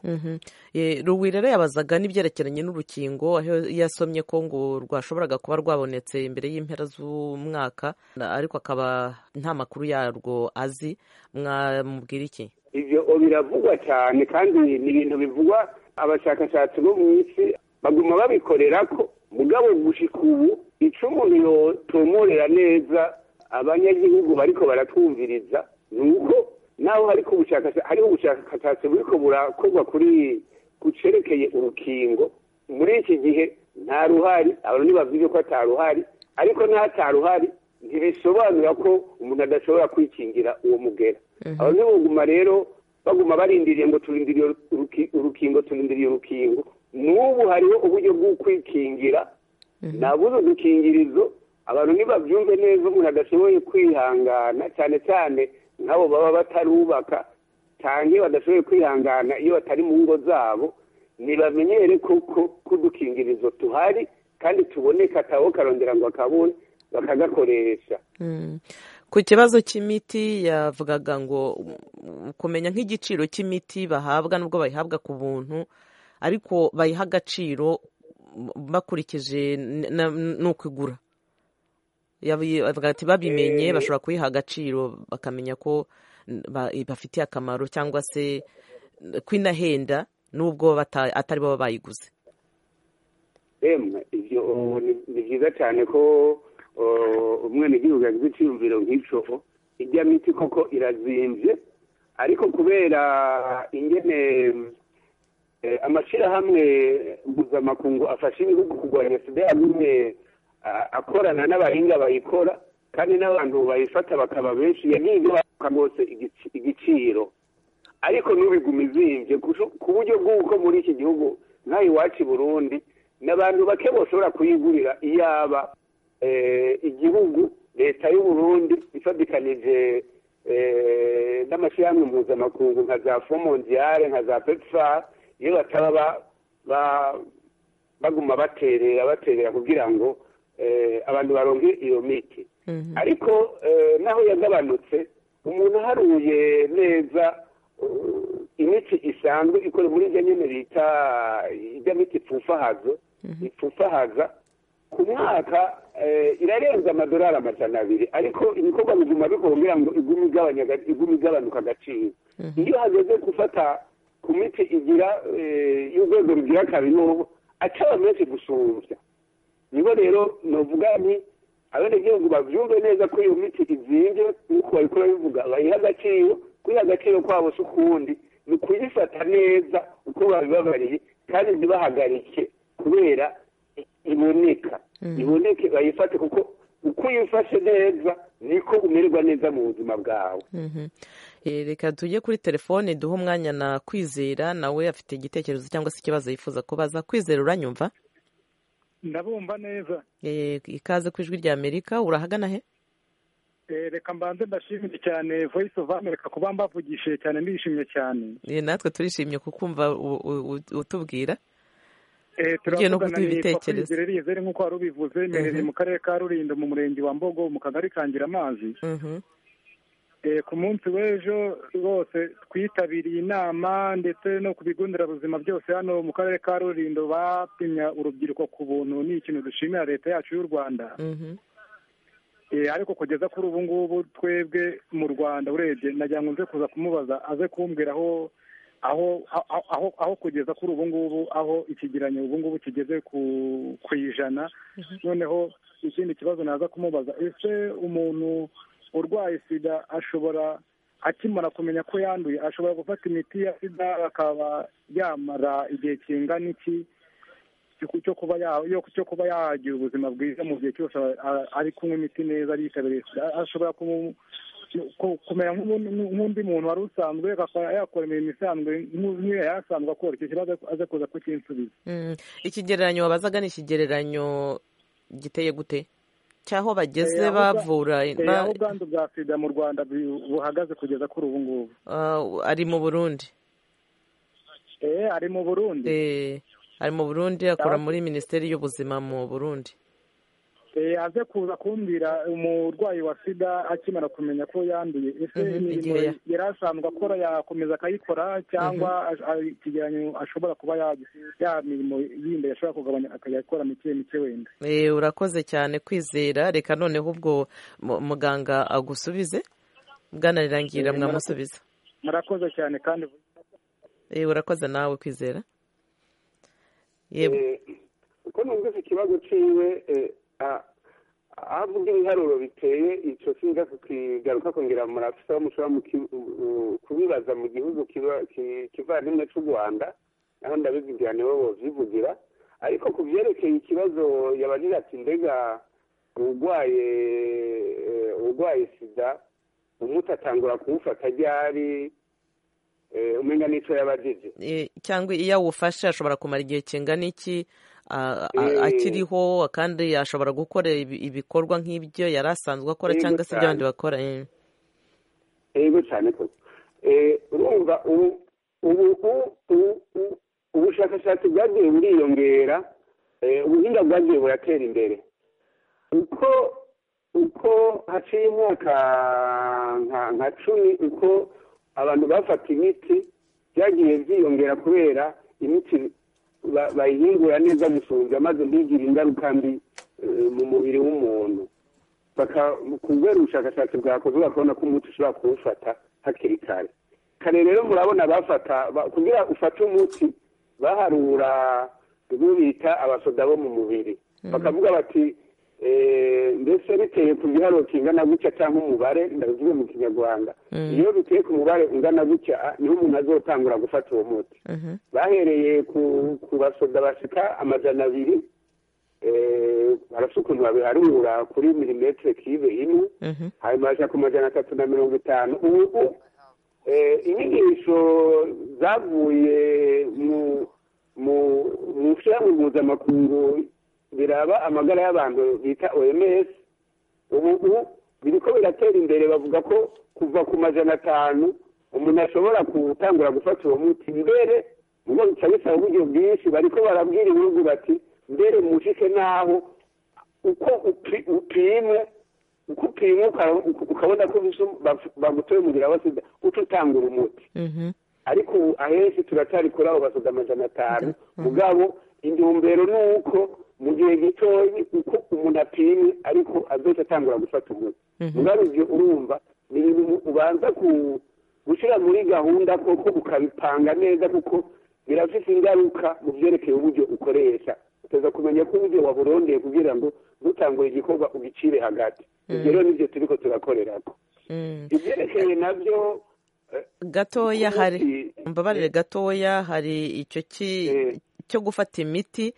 ruwi rero yabazaga n'ibyerekeranye n'urukingo aho yasomye ko ngo rwashoboraga kuba rwabonetse imbere y'impera z'umwaka ariko akaba nta makuru yarwo azi mwamubwira iki ivyo biravugwa cyane kandi ni ibintu bivugwa abashakashatsi bo mu isi baguma babikorera ko mugabo gushika ubu ico umuntu yotomorera neza abanyagihugu bariko baratwumviriza ni uko naho hariko ubushakashatsi hariho ubushakashatsi buriko burakorwa kuri kucerekeye urukingo muri iki gihe nta ruhari abantu ntibavuze ko ataruhari ariko n'ataruhari ntibisobanura ko umuntu adashobora kwikingira uwo mugera abantu baguma rero baguma barindiriye ngo turindiriye urukingo turindiriye urukingo n'ubu hariho uburyo bwo kwikingira nabuze udukingirizo abantu ntibabyumve neza umuntu adashoboye kwihangana cyane cyane nk'abo baba batarubaka cyangwa badashoboye kwihangana iyo batari mu ngo zabo ntibamenyere koko ko udukingirizo tuhari kandi tuboneka ataho karondera ngo akabone bakagakoresha ku kibazo cy'imiti yavugaga ngo kumenya nk'igiciro cy'imiti bahabwa nubwo bayihabwa ku buntu ariko bayiha agaciro bakurikije n'uko igura ati babimenye bashobora kuyiha agaciro bakamenya ko bafitiye akamaro cyangwa se kwinahenda nubwo atari bo bayiguze. ibyo ni byiza cyane ko umwenegihugu yagize icyiyumviro nk'icyo ijya miti koko irazimbye ariko kubera ingene amashyirahamwe mpuzamakungu afasha ibihugu kurwanya sida yamwe akorana n'abahinga bayikora kandi n'abantu bayifata bakaba benshi yagiye igabanuka rwose igiciro ariko ntubigume izimbye ku buryo bw'uko muri iki gihugu nk'aho iwacu i Burundi n'abantu bake bashobora kuyigurira iyaba igihugu leta y'u Burundi ifatikanije n'amashyirahamwe mpuzamakungu nka za fomondiale nka za pepfar iyo bataba baguma baterera baterera kugira ngo abantu baronke iyo miti ariko naho yagabanutse umuntu aharuye neza imiti isanzwe ikora muri ibyo nyine bita ijya miti ipfufahazo ipfufahaza ku mwaka irarenza amadolari amajana abiri ariko ibikorwa biguma bikongera ngo igume igabanuka agaciro iyo hageze gufata ku miti igira y'urwego rugira kabiri n'ubu acaba menshi gusumbya nibo rero novuga nti abenegihugu bavyumve neza ko iyo miti izinvye nk'uko babikora bivuga bayiha agaciro kuyiha agaciro kwabo si ukundi ni kuyifata neza uko babibabariye kandi ntibahagarike kubera iboneka iboneke bayifate kuko uko uyifashe neza niko umererwa neza mu buzima bwawe. Reka tujye kuri telefone duha umwanya na Kwizera nawe afite igitekerezo cyangwa se ikibazo yifuza kubaza. Kwizera uranyumva? Ndabumva neza. Ikaze ku ijwi rya Amerika, urahagana he? Reka mbanze ndashimire cyane Voice of America kuba mbavugishije cyane ndishimye cyane. Natwe turishimye kukumva utubwira. tugiye no kuduha ibitekerezo rero nk'uko wari ubivuze mperereye mu karere ka Rulindo mu murenge wa Mbogo mu kagari kangira amazi. Ku munsi w'ejo rwose twitabiriye inama ndetse no ku bigo nderabuzima byose hano mu karere ka Rulindo bapimya urubyiruko ku buntu. Ni ikintu dushimira leta yacu y'u Rwanda. Ariko kugeza kuri ubu ngubu twebwe mu Rwanda urebye nagira ngo nze kuza kumubaza aze kumbwira aho aho aho aho kugeza kuri ubu ngubu aho ikigereranyo ubu ngubu kigeze ku ijana. Noneho ikindi kibazo naza kumubaza, ese umuntu urwaye sida ashobora akimara kumenya ko yanduye ashobora gufata imiti ya sida akaba yamara igihe kingana iki cyo kuba cyo kuba yagira ubuzima bwiza mu gihe cyose ari kunywa imiti neza aritabiriye sida? Ashobora kumera nk'undi muntu wari usanzwe akaba yakora imirimo isanzwe nk'iyo yasanzwe akora. Icyo kibazo aze kuza kukinsubiza. Ikigereranyo wabazaga ni ikigereranyo giteye gute cyaho bageze bavura? Aho ubwandu bwa sida mu Rwanda buhagaze kugeza kuri ubu ngubu. Ari mu Burundi? ari mu Burundi. ari mu Burundi akora muri Minisiteri y'Ubuzima mu Burundi. Aze kuza kumbwira umurwayi wa sida akimara kumenya ko yanduye, ese imirimo yari asanzwe akora yakomeza akayikora cyangwa ikigereranyo ashobora kuba ya mirimo yindi yashobora kugabanya akayakora mike mike wenda? Urakoze cyane Kwizera, reka noneho ubwo muganga agusubize. Bwana Rirangira mwamusubiza. Murakoze cyane kandi urakoze nawe Kwizera. Yego uko numvise ikibazo ciwe avuga ibiharuro biteye icyo singa kukigaruka kongera murafisa mushobora kubibaza mu gihugu kivandimwe cy'u Rwanda, naho ndabivugira nibo bovyivugira. Ariko ku byerekeye ikibazo yabajije ati mbega urwaye urwaye sida umuti atangura kuwufata ryari, umenga n'icyo yabajije cyangwa iyo awufashe ashobora kumara igihe kingana iki akiriho kandi ashobora gukora ibikorwa nk'ibyo yari asanzwe akora cyangwa se ibyo abandi bakora? Yego cyane koko. Urumva ubushakashatsi bwagiye buriyongera, ubuhinga bwagiye buratera imbere. Uko uko haciye imyaka nka cumi uko abantu bafata imiti byagiye byiyongera kubera imiti bayihingura neza gusumba maze ntigire ingaruka mbi mu mubiri w'umuntu kubera ubushakashatsi bwakozwe bakabona ko umuti ushobora kuwufata hakiri kare kare rero murabona bafata kugira ufate umuti baharura ibyo bita abasoda bo mu mubiri bakavuga bati mbese biteye ku giharo kingana gutya cyangwa umubare ndabivuge mu kinyarwanda iyo biteye ku mubare ungana gutya niho umuntu azotangura gufata uwo muti bahereye ku basoda bashika amajana abiri barasa ukuntu babiharura kuri milimetero kibe imwe hanyuma baja ku majana atatu na mirongo itanu ubu inyigisho zavuye mu mu shirahamwe mpuzamakungu biraba amagara y'abantu bita O M S ubu biriko biratera imbere bavuga ko kuva ku majana atanu umuntu ashobora gutangura gufata uwo muti mbere ngo bica bisaba uburyo bwinshi bariko barabwira ibihugu bati mbere mushike naho uko upimwe uko upimwe ukabona ko bagutoye umugira wa sida uca utangura umuti ariko ahenshi turatari kuri abo basoda amajana atanu mugabo intumbero ni uko mu gihe gitoyi uko umuntu apimwe ariko azoca atangura gufata umuti mugabo ibyo urumva ni ibintu ubanza gushyira muri gahunda koko ukabipanga neza kuko birafite ingaruka mu byerekeye uburyo ukoresha uteza kumenya ko uburyo waburondeye kugira ngo dutangure igikorwa ugicire hagati ibyo rero nibyo turiko turakorerako ibyerekeye nabyo gatoya hari mbabarire gatoya hari icyo cyo gufata imiti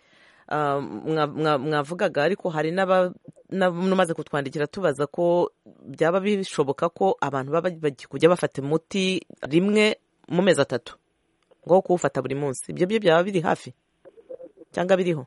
mwavugaga ariko hari n'abamaze kutwandikira tubaza ko byaba bishoboka ko abantu baba kujya bafata umuti rimwe mu mezi atatu ngo kuwufata buri munsi ibyo byo byaba biri hafi cyangwa biriho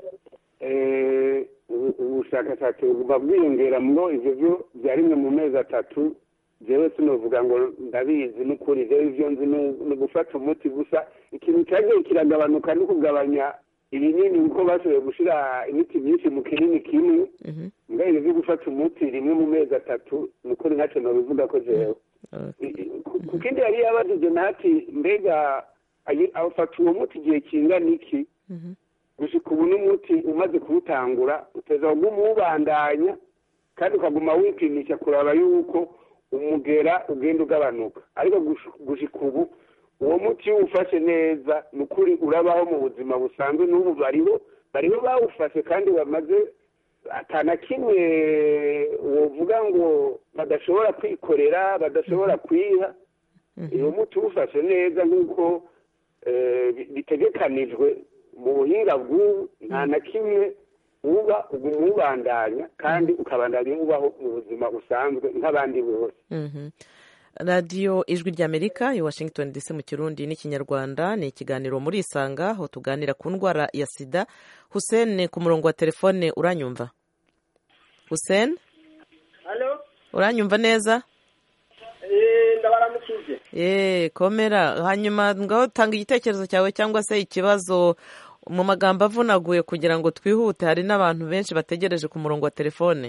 ubushakashatsi buba bwiyongera ngo ibyo byo bya rimwe mu mezi atatu jewe sinovuga ngo ndabizi n'ukuri jewe ivyo nzi ni gufata umuti gusa ikintu cyagiye kiragabanuka no kugabanya ibinini uko bashoboye gushira imiti myinshi mu kinini kimwe mbega ibyo gufata umuti rimwe mu mezi atatu nukuri ntacyo nobivuga ko jewe ku kindi yari yabajije nati mbega afata uwo muti igihe kingana iki gushika ubu n'umuti umaze kuwutangura uteza kuguma kandi ukaguma wipimisha kuraba yuko umugera ugenda ugabanuka ariko gushika ubu uwo muti ufashe neza ni ukuri urabaho mu buzima busanzwe n'ubu bariho bariho bawufashe kandi bamaze atana kimwe wovuga ngo badashobora kwikorera badashobora kwiha uwo muti ufashe neza nk'uko bitegekanijwe mu buhinga bw'ubu nta na kimwe uba umubandanya kandi ukabandanya ubaho mu buzima busanzwe nk'abandi bose radiyo ijwi ry'amerika i washington dc mu kirundi n'ikinyarwanda ni ikiganiro muri isanga aho tuganira ku ndwara ya sida. Hussein ku murongo wa telefone uranyumva? Hussein uranyumva neza? ndabaramukije. Eh komera hanyuma ngaho tanga igitekerezo cyawe cyangwa se ikibazo mu magambo avunaguye kugira ngo twihute, hari n'abantu benshi bategereje ku murongo wa telefone.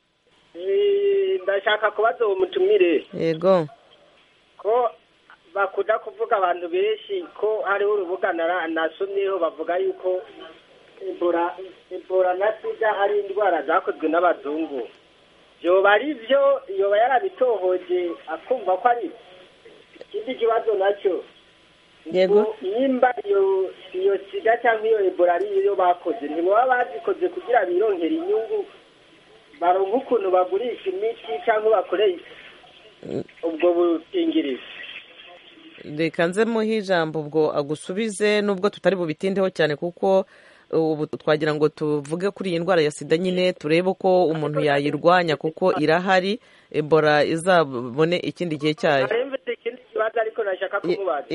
Ndashaka kubaza uwo mutumire yego ko bakunda kuvuga abantu benshi ko hariho urubuga nasomyeho bavuga yuko Ebola Ebola na sida ari indwara zakozwe n'abazungu. Yoba ari byo yoba yarabitohoje akumva ko ari ikindi kibazo nacyo yego nimba iyo iyo sida cyangwa iyo Ebola ari iyo bakoze ntibaba bazikoze kugira birongera inyungu baronka ukuntu bagurisha imiti cyangwa bakoreye ubwo bukingirizo. Reka nze muhe ijambo ubwo agusubize nubwo tutari bubitindeho cyane kuko ubu twagira ngo tuvuge kuri iyi ndwara ya sida nyine turebe uko umuntu yayirwanya kuko irahari, Ebola izabone ikindi gihe cyayo. Ikindi kibazo ariko nashaka kumubaza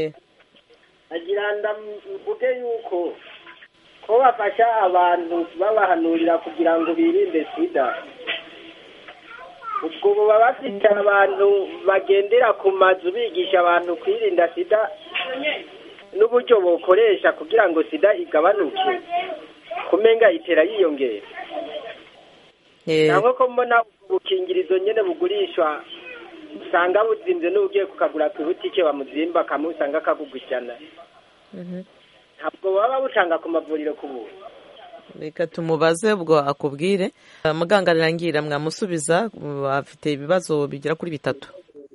agira ndamvuge yuko ko bafasha abantu babahanurira kugira ngo birinde sida, ubwo baba bafite abantu bagendera ku mazu bigisha abantu kwirinda sida n'uburyo bokoresha kugira ngo sida igabanuke kumenga itera yiyongera. ntabwo ko mbona ubukingirizo nyine bugurishwa usanga buzinze n'ugiye kukagura ku butike bamuzimba akamusanga akakugushyana ntabwo baba bucanga ku mavuriro ku buntu. reka tumubaze ubwo akubwire. muganga arangira mwamusubiza, afite ibibazo bigera kuri bitatu.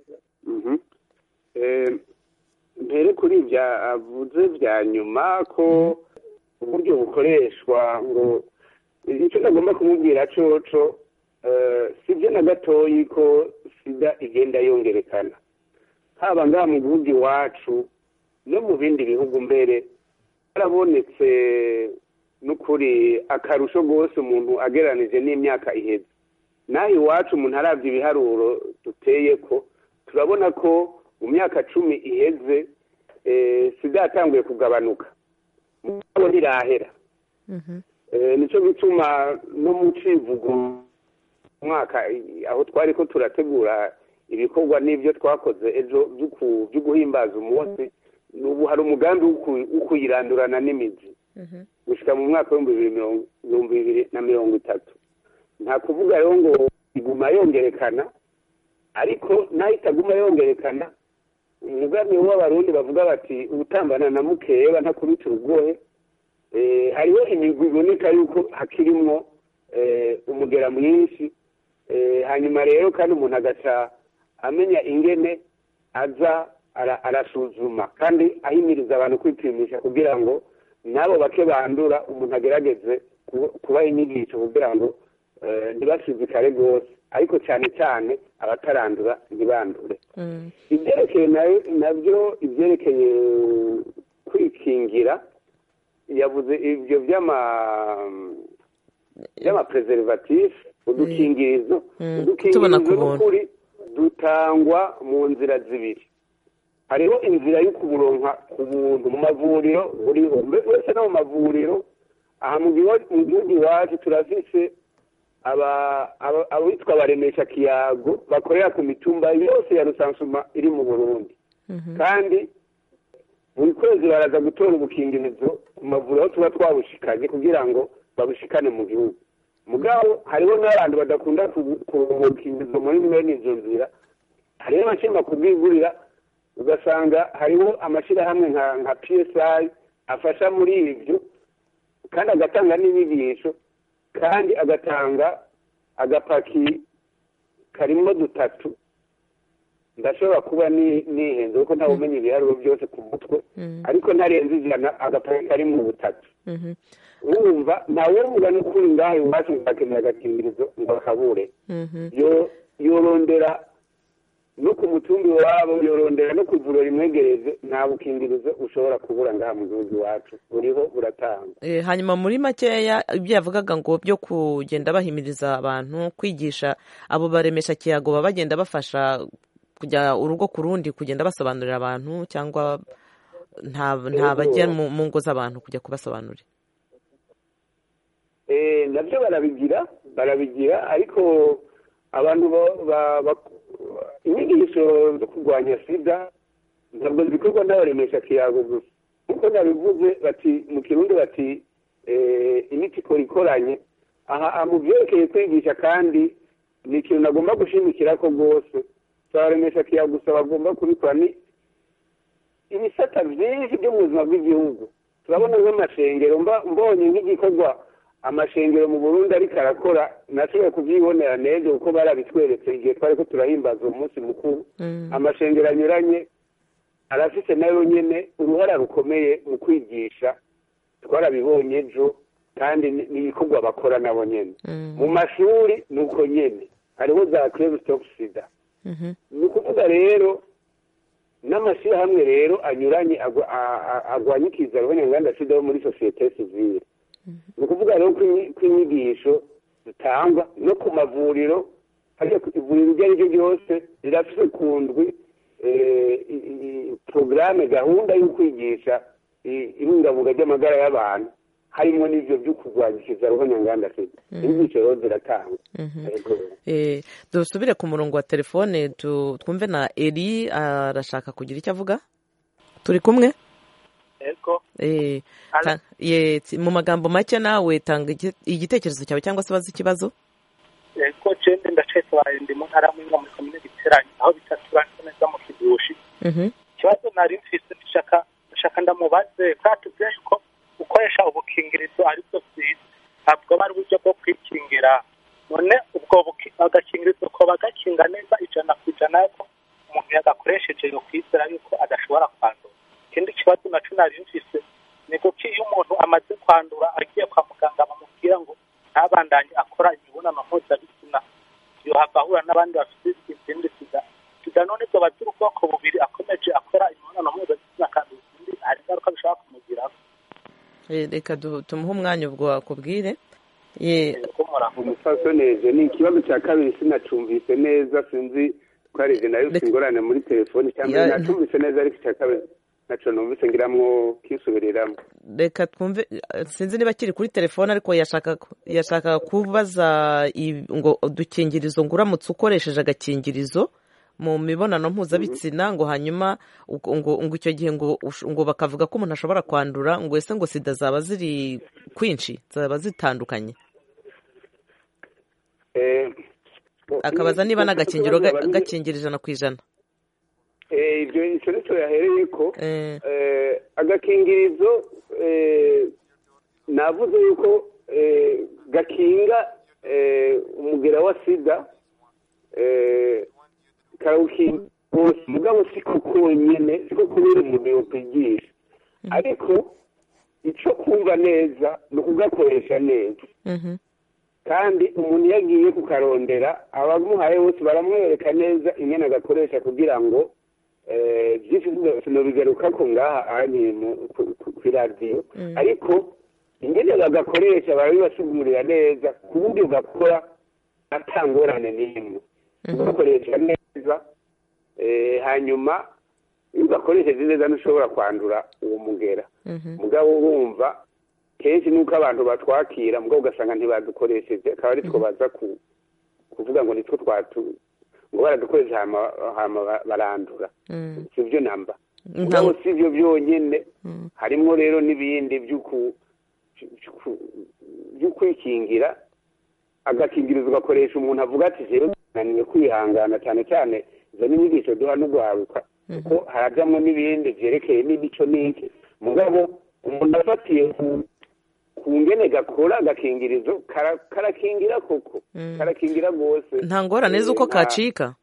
mbere kuri ibyo avuze bya nyuma ko uburyo bukoreshwa ngo icyo nagomba kumubwira coco si byo na gatoyi ko sida igenda yongerekana, haba ngaha mu gihugu iwacu no mu bindi bihugu mbere harabonetse n'ukuri akarusho rwose umuntu agereranije n'imyaka iheze. naho iwacu umuntu arabye ibiharuro duteye ko turabona ko mu myaka cumi iheze sida yatanguye kugabanuka, mugabo ntirahera. nicyo gituma no mu civugo umwaka aho twari ko turategura ibikorwa n'ibyo twakoze ejo byo guhimbaza umunsi, n'ubu hari umugambi wo kuyirandurana n'imizi gushika mu mwaka w'ibihumbi bibiri na mirongo itatu. nta kuvuga rero ngo iguma yongerekana, ariko nayo itaguma yongerekana umugambi w'abarundi bavuga bati ubutambana na mukeba ntakubita urugohe. hariho imigwi iboneka yuko hakirimwo umugera mwinshi, hanyuma rero kandi umuntu agaca amenya ingene aza arasuzuma kandi ahimiriza abantu kwipimisha kugira ngo nabo bake bandura umuntu agerageze kubaha inyigisho kugira ngo ntibashizikare rwose, ariko cyane cyane abatarandura ntibandure. ibyerekeye nabyo ibyerekeye kwikingira yavuze ibyo by'ama by'amapreservatif udukingirizo udukingirizo n'ukuri dutangwa mu nzira zibiri. hariho inzira yo kuburonka ku buntu mu mavuriro buriho wese no mu mavuriro. aha mu gihugu iwacu turafise abitwa baremesha kiyago bakorera ku mitumba yose ya rusansuma iri mu Burundi, kandi buri kwezi baraza gutora ubukingirizo mu mavuriro aho tuba twabushikanye kugira ngo babushikane mu gihugu. mugabo hariho n'abantu badakunda kubukingirizo muri mwene izo nzira, hariho amashimba kubwigurira ugasanga hariho amashyirahamwe nka nka P S I afasha muri ibyo, kandi agatanga n'inyigisho, kandi agatanga agapaki karimo dutatu. ndashobora kuba nihenze kuko ntawe umenya ibiharuro byose ku mutwe, ariko ntarenze ijana agapaki kari mu butatu. wumva nawe muga n'ukuri ngaho iwacu ngakenera agakingirizo ngo akabure. yorondera no ku mutumbi wabo, yorondera no ku ivuriro rimwegereze, nta bukingirizo ushobora kubura ngaha mu gihugu iwacu, buriho buratanga. hanyuma muri makeya ibyo yavugaga ngo byo kugenda bahimiriza abantu kwigisha abo baremesha kiyago baba bagenda bafasha kujya urugo ku rundi kugenda basobanurira abantu, cyangwa nta bajya mu ngo z'abantu kujya kubasobanurira? nabyo barabigira barabigira ariko abantu inyigisho zo kurwanya sida ntabwo zikorwa n'abaremesha kiyago gusa. nk'uko nabivuze bati mu kirundi bati imiti ikora ikoranye. aha mu byerekeye kwigisha kandi ni ikintu nagomba gushimikira ko rwose abaremesha kiyago gusa bagomba kubikora. ni ibisata byinshi byo mu buzima bw'igihugu turabona nk'amashengero, mbonye nk'igikorwa amashengero mu Burundi ariko arakora, nashoboye kubyibonera neza kuko barabitweretse igihe twari ko turahimbaza umunsi mukuru. amashengero anyuranye arafite nayo nyene uruhara rukomeye mu kwigisha, twarabibonye ejo, kandi n'ibikorwa bakora nabo nyene. mu mashuri ni uko nyene hariho za Club Stop Sida. ni ukuvuga rero n'amashyirahamwe rero anyuranye agwanya ikizaruhonyanganda sida yo muri sosiyete sivile. ni ukuvuga rero ko inyigisho zitangwa no ku mavuriro, hariya ku ivuriro iryo ari ryo ryose rirafise ku ndwi porogaramu, gahunda yo kwigisha ibungabunga ry'amagara y'abantu, harimo n'ibyo byo kurwanya ikizaruhonyanganda sida. inyigisho rero ziratangwa. dusubire ku murongo wa telefone twumve na Eri arashaka kugira icyo avuga. turi kumwe? Ego. Eh, ye mu magambo make nawe tanga igitekerezo cyawe cyangwa se bazi ikibazo. cese barindi mu ntara mwinga muri komine Giteranyi aho bitaturanye neza mu Kibushi ikibazo nari mfise nshaka nshaka ndamubaze katubwiye yuko gukoresha ubukingirizo aribwo byiza ntabwo bari uburyo bwo kwikingira none ubwo agakingirizo ko bagakinga neza ijana ku ijana ko umuntu yagakoresheje yo kwizera yuko adashobora kwandura ikindi kibazo naco nari mfise ni kuki iyo umuntu amaze kwandura agiye kwa muganga bamubwira ngo ntabandanye akora imibonano mpuzabitsina yohava ahura n'abandi bafite izindi sida sida none zo bagira ubwoko bubiri akomeje akora imibonano mpuzabitsina kandi izindi hari ingaruka bishobora kumugiraho. Reka tumuhe umwanya ubwo wakubwire. Umufasoneze ni ikibazo cya kabiri sinacumvise neza sinzi ko ari nayo ingorane muri telefone cyangwa nacumvise neza ariko icya kabiri naco numvise ngiramwo kisubiriramwo. Reka twumve sinzi niba kiri kuri telefone ariko yashaka yashaka kubaza ngo udukingirizo ngo uramutse ukoresheje agakingirizo mu mibonano mpuzabitsina ngo hanyuma ngo ngo icyo gihe ngo ngo bakavuga ko umuntu ashobora kwandura ngo ese ngo sida zaba ziri kwinshi zaba zitandukanye. Eh akabaza niba n'agakingiro gakingira ijana ku ijana. Eh ibyo icyo nicyo yahereye ko agakingirizo navuze yuko gakinga umugera wa sida karawukinga bose mugabo siko konyene siko kubera umuntu yokwigisha ariko icyo kumva neza ni ukugakoresha neza kandi umuntu yagiye kukarondera abamuhaye bose baramwereka neza ingene agakoresha kugira ngo byinshi sinobigaruka ko ngaha ari ku radiyo ariko ingene bagakoresha barabibasugurira neza ku buryo gakora atangorane n'imwe ugakoresha neza hanyuma iyo ugakoresheje neza ntushobora kwandura uwo mugera mugabo wumva kenshi nuko abantu batwakira mugabo ugasanga ntibadukoresheje akaba ari two baza kuvuga ngo nitwo twatu ngo baradukoresha hama barandura sivyo namba mugabo sivyo byonyene harimo rero n'ibindi by'ukwikingira agakingirizo ugakoresha umuntu avuga ati jewe naniwe kwihangana cyane cyane izo n'inyigisho duha n'ugwaruka kuko harajamwo n'ibindi vyerekeye n'imico n'iki mugabo umuntu afatiye ku ngene gakora agakingirizo karakingira koko karakingira rwose nta ngorane z'uko kacika.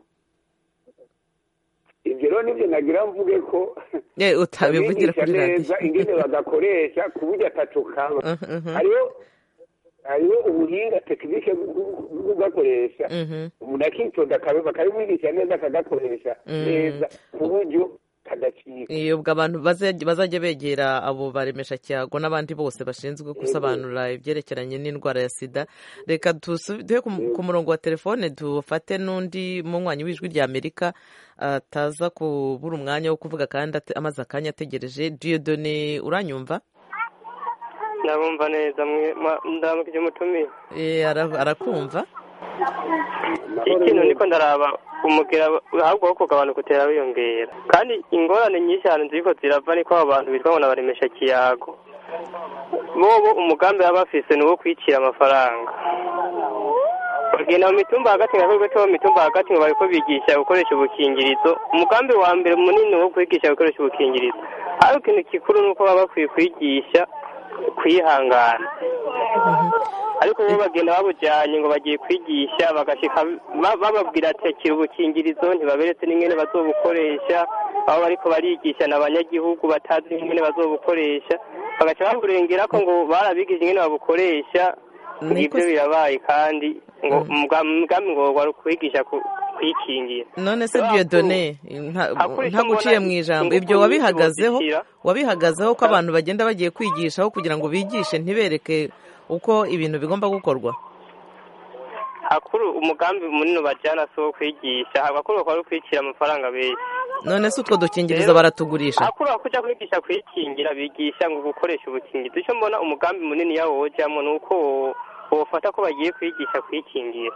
Ibyo rero nibyo nagira mvuge ko utabivugira kuri radiyo ingene bagakoresha ku buryo ataco kaba hariho hariho ubuhinga tekinike bwo gakoresha umuntu akitonda bakabimwigisha neza akagakoresha neza ku buryo kadacika. Iyo ubwo abantu bazajya begera abo baremesha cyago n'abandi bose bashinzwe gusobanura ibyerekeranye n'indwara ya sida. Reka duhe ku murongo wa telefone dufate n'undi munywanyi w'ijwi rya Amerika ataza kubura umwanya wo kuvuga kandi amaze akanya ategereje. Dieudonné uranyumva? Ndabumva neza ndamukije mutumiye. Eh arakumva. Ikintu niko ndaraba umugera ahubwo wo kugabanuka utera wiyongera kandi ingorane nyinshi cyane ziko zirava niko abantu bitwa ngo nabaremesha kiyago bobo umugambi abafise nuwo kwicira amafaranga bagenda mu mitumba hagati ngakubwe to mu mitumba hagati ngo bariko bigisha gukoresha ubukingirizo umugambi wa mbere munini wo kwigisha gukoresha ubukingirizo ariko ikintu kikuru nuko baba bakwiye kwigisha kwihangana ariko bo bagenda babujyanye ngo bagiye kwigisha bagashika bababwira ati akira ubukingirizo ntibaberetse n'ingene bazobukoresha aho bariko barigisha n'abanyagihugu batazi n'ingene bazobukoresha bagaca baburengera ko ngo barabigije ingene babukoresha ibyo birabaye kandi ngo umugambi ngo wari kwigisha kwikingira. None se Dieudonné ntaguciye mu ijambo ibyo wabihagazeho wabihagazeho ko abantu bagenda bagiye kwigishaho kugira ngo bigishe ntibereke uko ibintu bigomba gukorwa. Akuru umugambi munini bajyana so kwigisha abakuru bakora kwicira amafaranga benshi. None se utwo dukingirizo baratugurisha? Akuru akuja kwigisha kwikingira bigisha ngo gukoresha ubukingirizo. Icyo mbona umugambi munini yawo wojamo nuko wofata ko bagiye kwigisha kwikingira.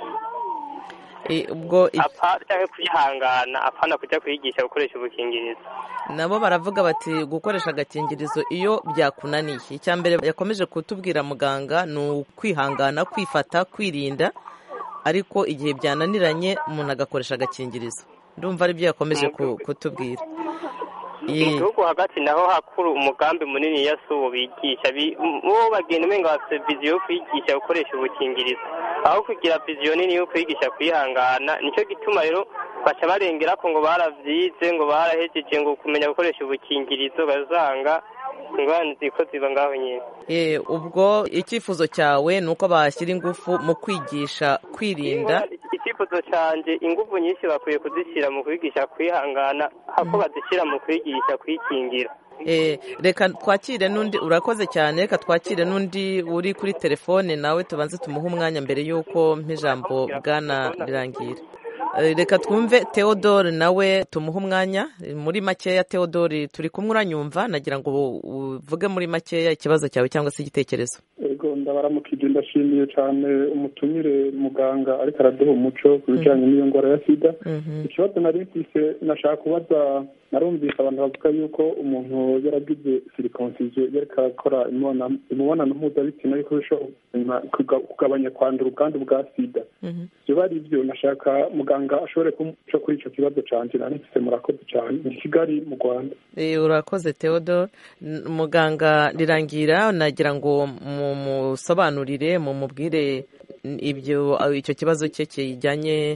Ubwo apana kwihangana apana kujya kwigisha gukoresha ubukingirizo. Nabo baravuga bati gukoresha agakingirizo iyo byakunaniye. Icya mbere yakomeje kutubwira muganga ni ukwihangana kwifata kwirinda ariko igihe byananiranye umuntu agakoresha agakingirizo. Ndumva ari byo yakomeje kutubwira. mu gihugu hagati naho hakuru umugambi munini yasubo bigisha bo bagenda umenga bafite viziyo yo kwigisha gukoresha ubukingirizo aho kugira viziyo nini yo kwigisha kwihangana. Nicyo gituma rero baca barengera ko ngo baravyize ngo barahejeje ngo kumenya gukoresha ubukingirizo bazanga ingwani ziko ziba ngaho nyine. Eh, ubwo icyifuzo cyawe nuko bashyira ingufu mu kwigisha kwirinda. Icyifuzo cyanjye ingufu nyinshi bakwiye kuzishyira mu kwigisha kwihangana hako bazishyira mu kwigisha kwikingira. Eh, reka twakire nundi, urakoze cyane, reka twakire nundi uri kuri telefone nawe tubanze tumuha umwanya mbere yuko mpijambo bwana Rirangira. Reka twumve Theodore nawe tumuha umwanya muri makeya. Theodore turi kumwe, uranyumva? Nagira ngo uvuge muri makeya ikibazo cyawe cyangwa se igitekerezo. Ego ndabaramukije, ndashimiye cyane umutumire muganga ariko araduha umuco ku bijyanye n'iyo ndwara ya sida. Ikibazo nari mfise nashaka kubaza, narumvise abantu bavuga yuko umuntu yaragize circoncision yariko arakora imibonano mpuzabitsina yuko bishobora kugabanya kwandura ubwandu bwa sida. Ibyo bari ibyo nashaka muganga ashobore kumuca kuri icyo kibazo cyanjye nari mfise. Murakoze cyane. Ni Kigali mu Rwanda. Eh, urakoze Theodore. Muganga Rirangira, nagira ngo musobanurire mu mubwire ibyo icyo kibazo cye kijyanye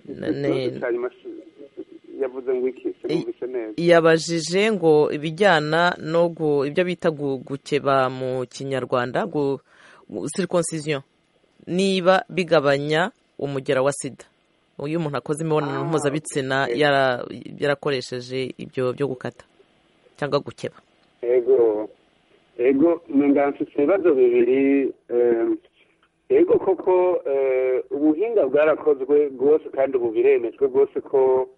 yavuze ngo iki yabajije ngo ibijyana no ibyo bita gukeba mu Kinyarwanda circoncision niba bigabanya umugera wa sida uyu umuntu akoze imibonano mpuzabitsina yarakoresheje ibyo byo gukata cyangwa gukeba. Ego ego mfite ibibazo bibiri. Ego koko ubuhinga bwarakozwe bwose kandi ubu biremejwe bwose ko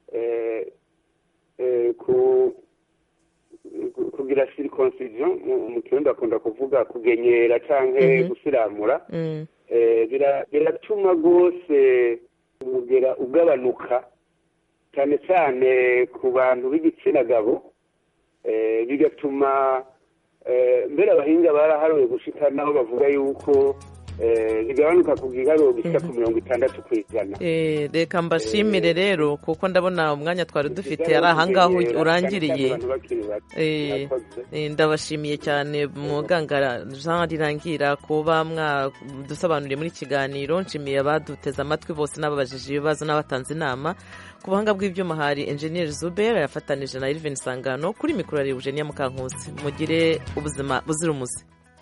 kugira circoncision mu kirundi bakunda kuvuga kugenyera canke gusiramura biratuma rwose umugera ugabanuka cyane cyane ku bantu b'igitsina gabo, bigatuma mbere abahinga baraharuye gushika naho bavuga yuko bigabanuka ku giharuro gishika ku mirongo itandatu ku ijana. Reka mbashimire rero kuko ndabona umwanya twari dufite ari ahangaho urangiriye. Ndabashimiye cyane muganga Jean Rirangira kuba mwadusobanuriye muri kiganiro. Nshimiye abaduteze amatwi bose n'ababajije ibibazo n'abatanze inama. Ku buhanga bw'ibyuma hari Engineer Zuber yafatanije na Irvin Sangano, kuri mikoro ari Eugenia Mukankusi. Mugire ubuzima buzira umuze.